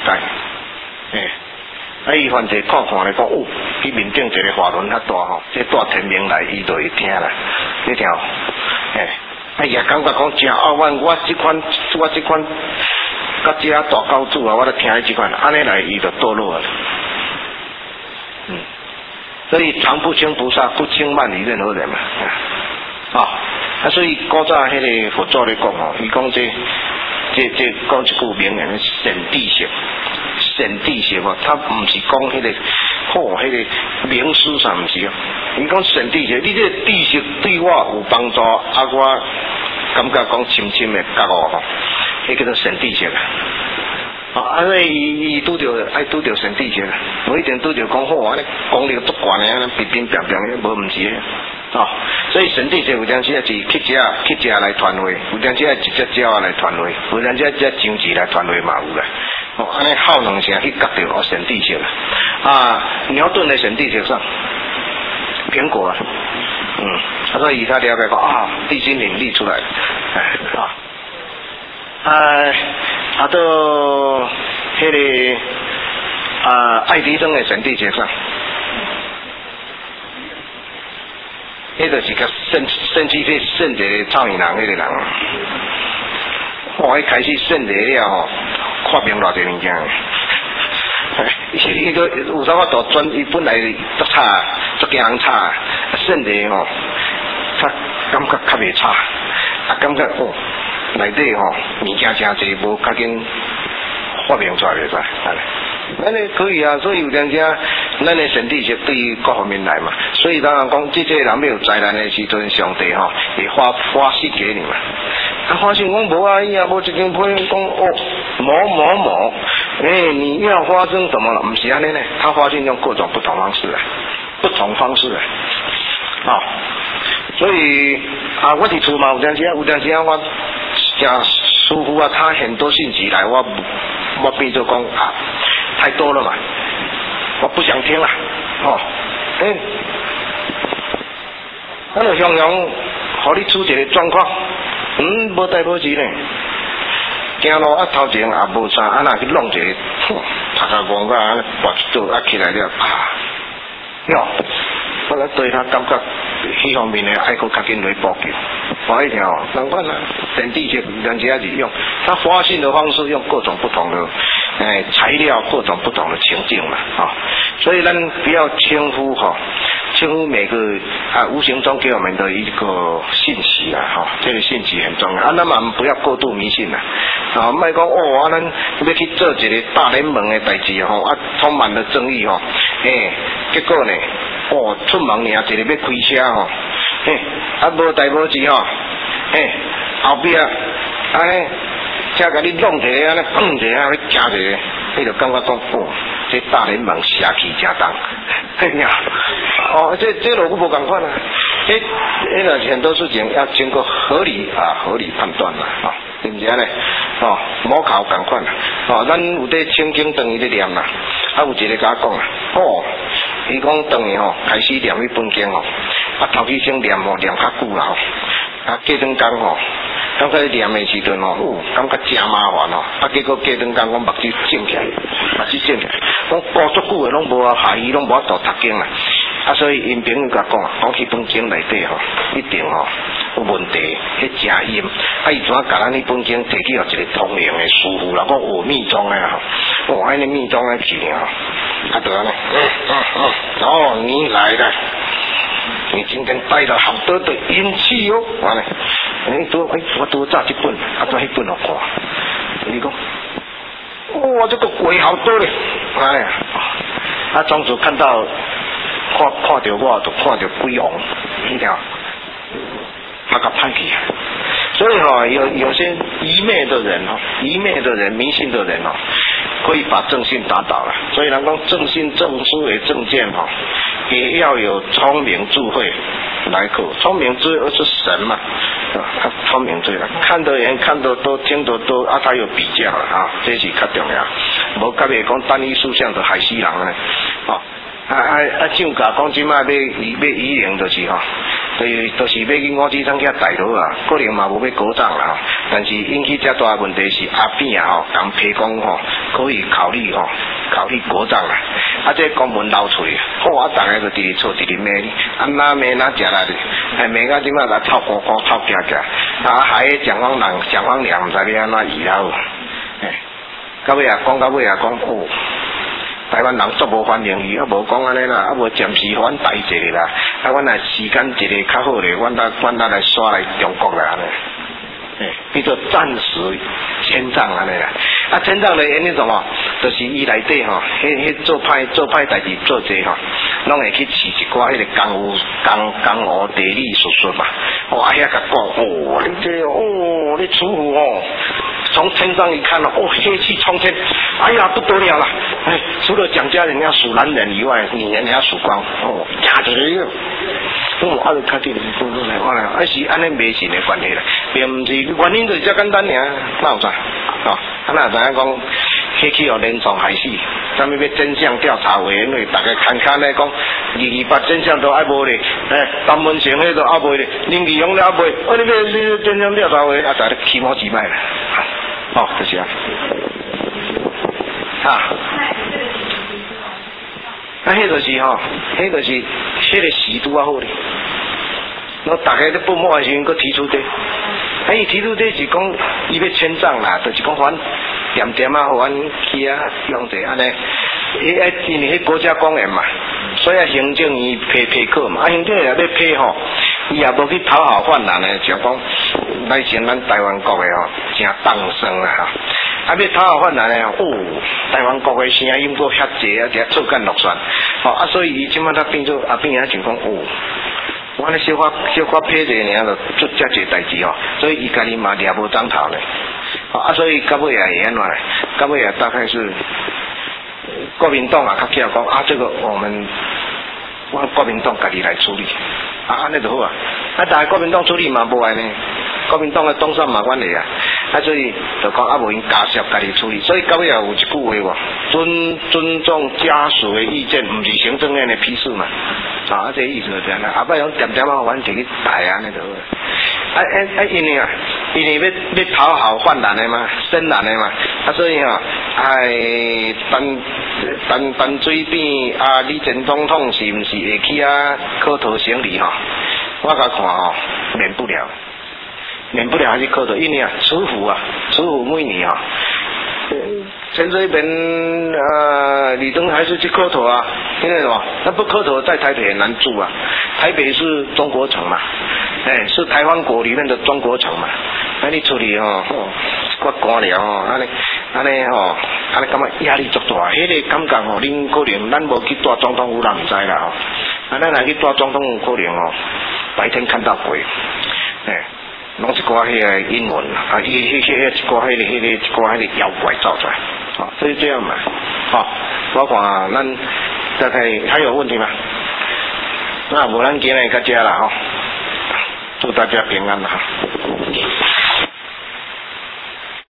伊反正看咧讲去面顶一个华轮较大这大天命来伊就会听啦，你听哎呀，感觉讲真傲慢，我这款，甲这大高主啊，我都听伊这款，安尼来伊就堕落了。所以常不轻菩萨，不轻慢于任何人嘛。所以古早迄个佛祖咧讲吼，伊讲这讲一句名言，神地性，神地性哦，他唔是讲迄个迄个名师上唔是哦，伊讲神地性，你这个地性对我有帮助，我感觉讲深深的觉悟吼，迄叫做神地性啊。所以伊拄着神地性，无一定拄着讲好安尼功力足悬的，安尼平平平平，无唔是的。所以神地性有阵时是乞食来传话，有阵时一只鸟来传话，有阵时一只章鱼来传话嘛有啦。安尼好两声去觉着神地性牛顿的神地性上，苹果所以他了解讲地心引力出来了，到迄个爱迪生的神地性上。迄就是个肾气体肾者臭耳人迄个人，迄开始肾者了吼，看明偌济物件。伊个有啥法度转？伊本来足差，足惊人差，肾者吼，他感觉较袂差，感觉内底吼物件真济，无较紧发明出来袂使。安尼可以啊，所以有阵时咱的神地是对于各方面来嘛，所以当然讲这人要有灾难的时阵，上帝会发信给你嘛。发信讲无啊，伊也无一件配讲某，你要发生什么了？不是安尼呢，他发信用各种不同方式所以我伫厝嘛有阵时我真舒服啊，他很多信息来，我变做讲太多了嘛，我不想听了就向阳互你出一个状况，无代无志呢，行路头前也无啥，若去弄一个，头壳戆个安尼拔一倒起来了我来对他感觉迄方面呢，爱搁较紧来补救。我一条相关啦，神地性人家是用他发信的方式，用各种不同的材料，各种不同的情境嘛所以咱不要轻忽每个无形中给我们的一个信息这个信息很重要那么不要过度迷信莫讲咱要去做一个大联盟的代志充满了争议结果呢出门尔一个要开车无代无志后壁才甲你弄一个安尼碰一下，你夹一个，你就感觉讲这大联盟邪气真重。这就无共款这很多事情要经过合理判断啦，对不对呢？无考共款咱有在清经当伊咧念啦，有一个甲我讲伊讲当伊开始念迄本经头起先念较久啦过两工刚开始念的时阵感觉真麻烦结果过两工我目睭肿起来，我过足久的拢无下医拢无法度读经啦所以因朋友甲讲迄本经内底一定有问题，迄真阴伊怎甲咱迄本经摕去一个通灵的师傅啦，讲密宗的安尼密宗的去就安尼你来了，你今天带了好多的阴气完了我多炸一本做迄本看你讲这个鬼好多嘞庄主看到看到我就看到鬼王你听他个派去所以有些愚昧的人迷信的人可以把正信打倒了，所以人讲正信正思维正见也要有聪明智慧来口，聪明智慧是神嘛他聪明智慧看得远看得多听得多他有比较了这是较重要，无甲你讲单一事项就害死人呢像讲即摆要移灵就是就是要去五指山去带路可能嘛无要鼓掌啦但是引起遮大问题是边共批讲可以考虑国葬啦这公文流出去，好，大家就直直错直直骂，哪骂哪食啦哩，骂到即马来臭咕咕臭夹夹，害蒋方良唔知你安怎移啦，到尾讲到尾讲哦。台湾人足无欢迎伊，无讲安尼啦，无暂时阮代志啦，阮若时间一个较好咧，阮来刷来中国啦安尼，比做暂时迁葬安尼啦。迁葬的原因什么？就是伊内底吼，迄做歹代志做者吼，拢会去饲一寡迄个江湖地理术嘛。遐甲讲，你这你楚府从天上一看黑气冲天，哎呀不得了了，除了蒋家人要数男人以外，女人也要数光，假的哟。就较定来，是安尼迷信的关系啦，并唔是原因就是遮简单尔，哪有啥？哪知影讲，迄去连创害死，啥物要真相调查委员会，大家看咧讲，228真相都还无咧，陈文成迄都还无咧，林奇勇都还无，你真相调查委员在咧起毛几摆啦，就是啊，迄就是迄就是迄个时拄啊好咧，那大家都不满的时阵，佮提出的，伊提出的是讲伊要迁葬啦，就是讲阮点啊，阮去啊用者安尼，因为迄国家公园嘛，所以行政院批课嘛，行政院要批伊也无去讨好犯人的，就讲来成咱台湾国的真当生啦要讨好犯人的台湾国的声音够遐济啊，只触干落选，所以伊即摆他变做变就讲我咧小可批者尔就做遮济代志所以伊家己嘛掠无章头咧，所以到尾也会安怎咧？到尾也大概是国民党较叫讲这个我国民党家己来处理，安尼就好啊。但系国民党处理嘛无安尼，国民党的东山嘛管理所以就讲无因家属家己处理，所以到尾也有一句话尊重家属的意见，唔是行政院的批示嘛。这意思就这样啦。不然点阮摕去逮安尼就好。因为要讨好犯人的嘛，深人的嘛，所以陈水扁李前总统是毋是会去磕头行礼我甲看免不了还是磕头，因为楚府每年陈水扁李登还是去磕头因为什么？那不磕头在台北很难住台北是中国城嘛，是台湾国里面的中国城嘛，你处理官僚安尼感觉压力足大，迄个感觉恁可能咱无去带总统府，咱唔知啦咱若去带总统府，可能白天看到鬼，拢一寡迄个英文一寡迄个妖怪造出来，所以这样嘛，包括咱大概还有问题吗？那无咱今日到这啦祝大家平安啦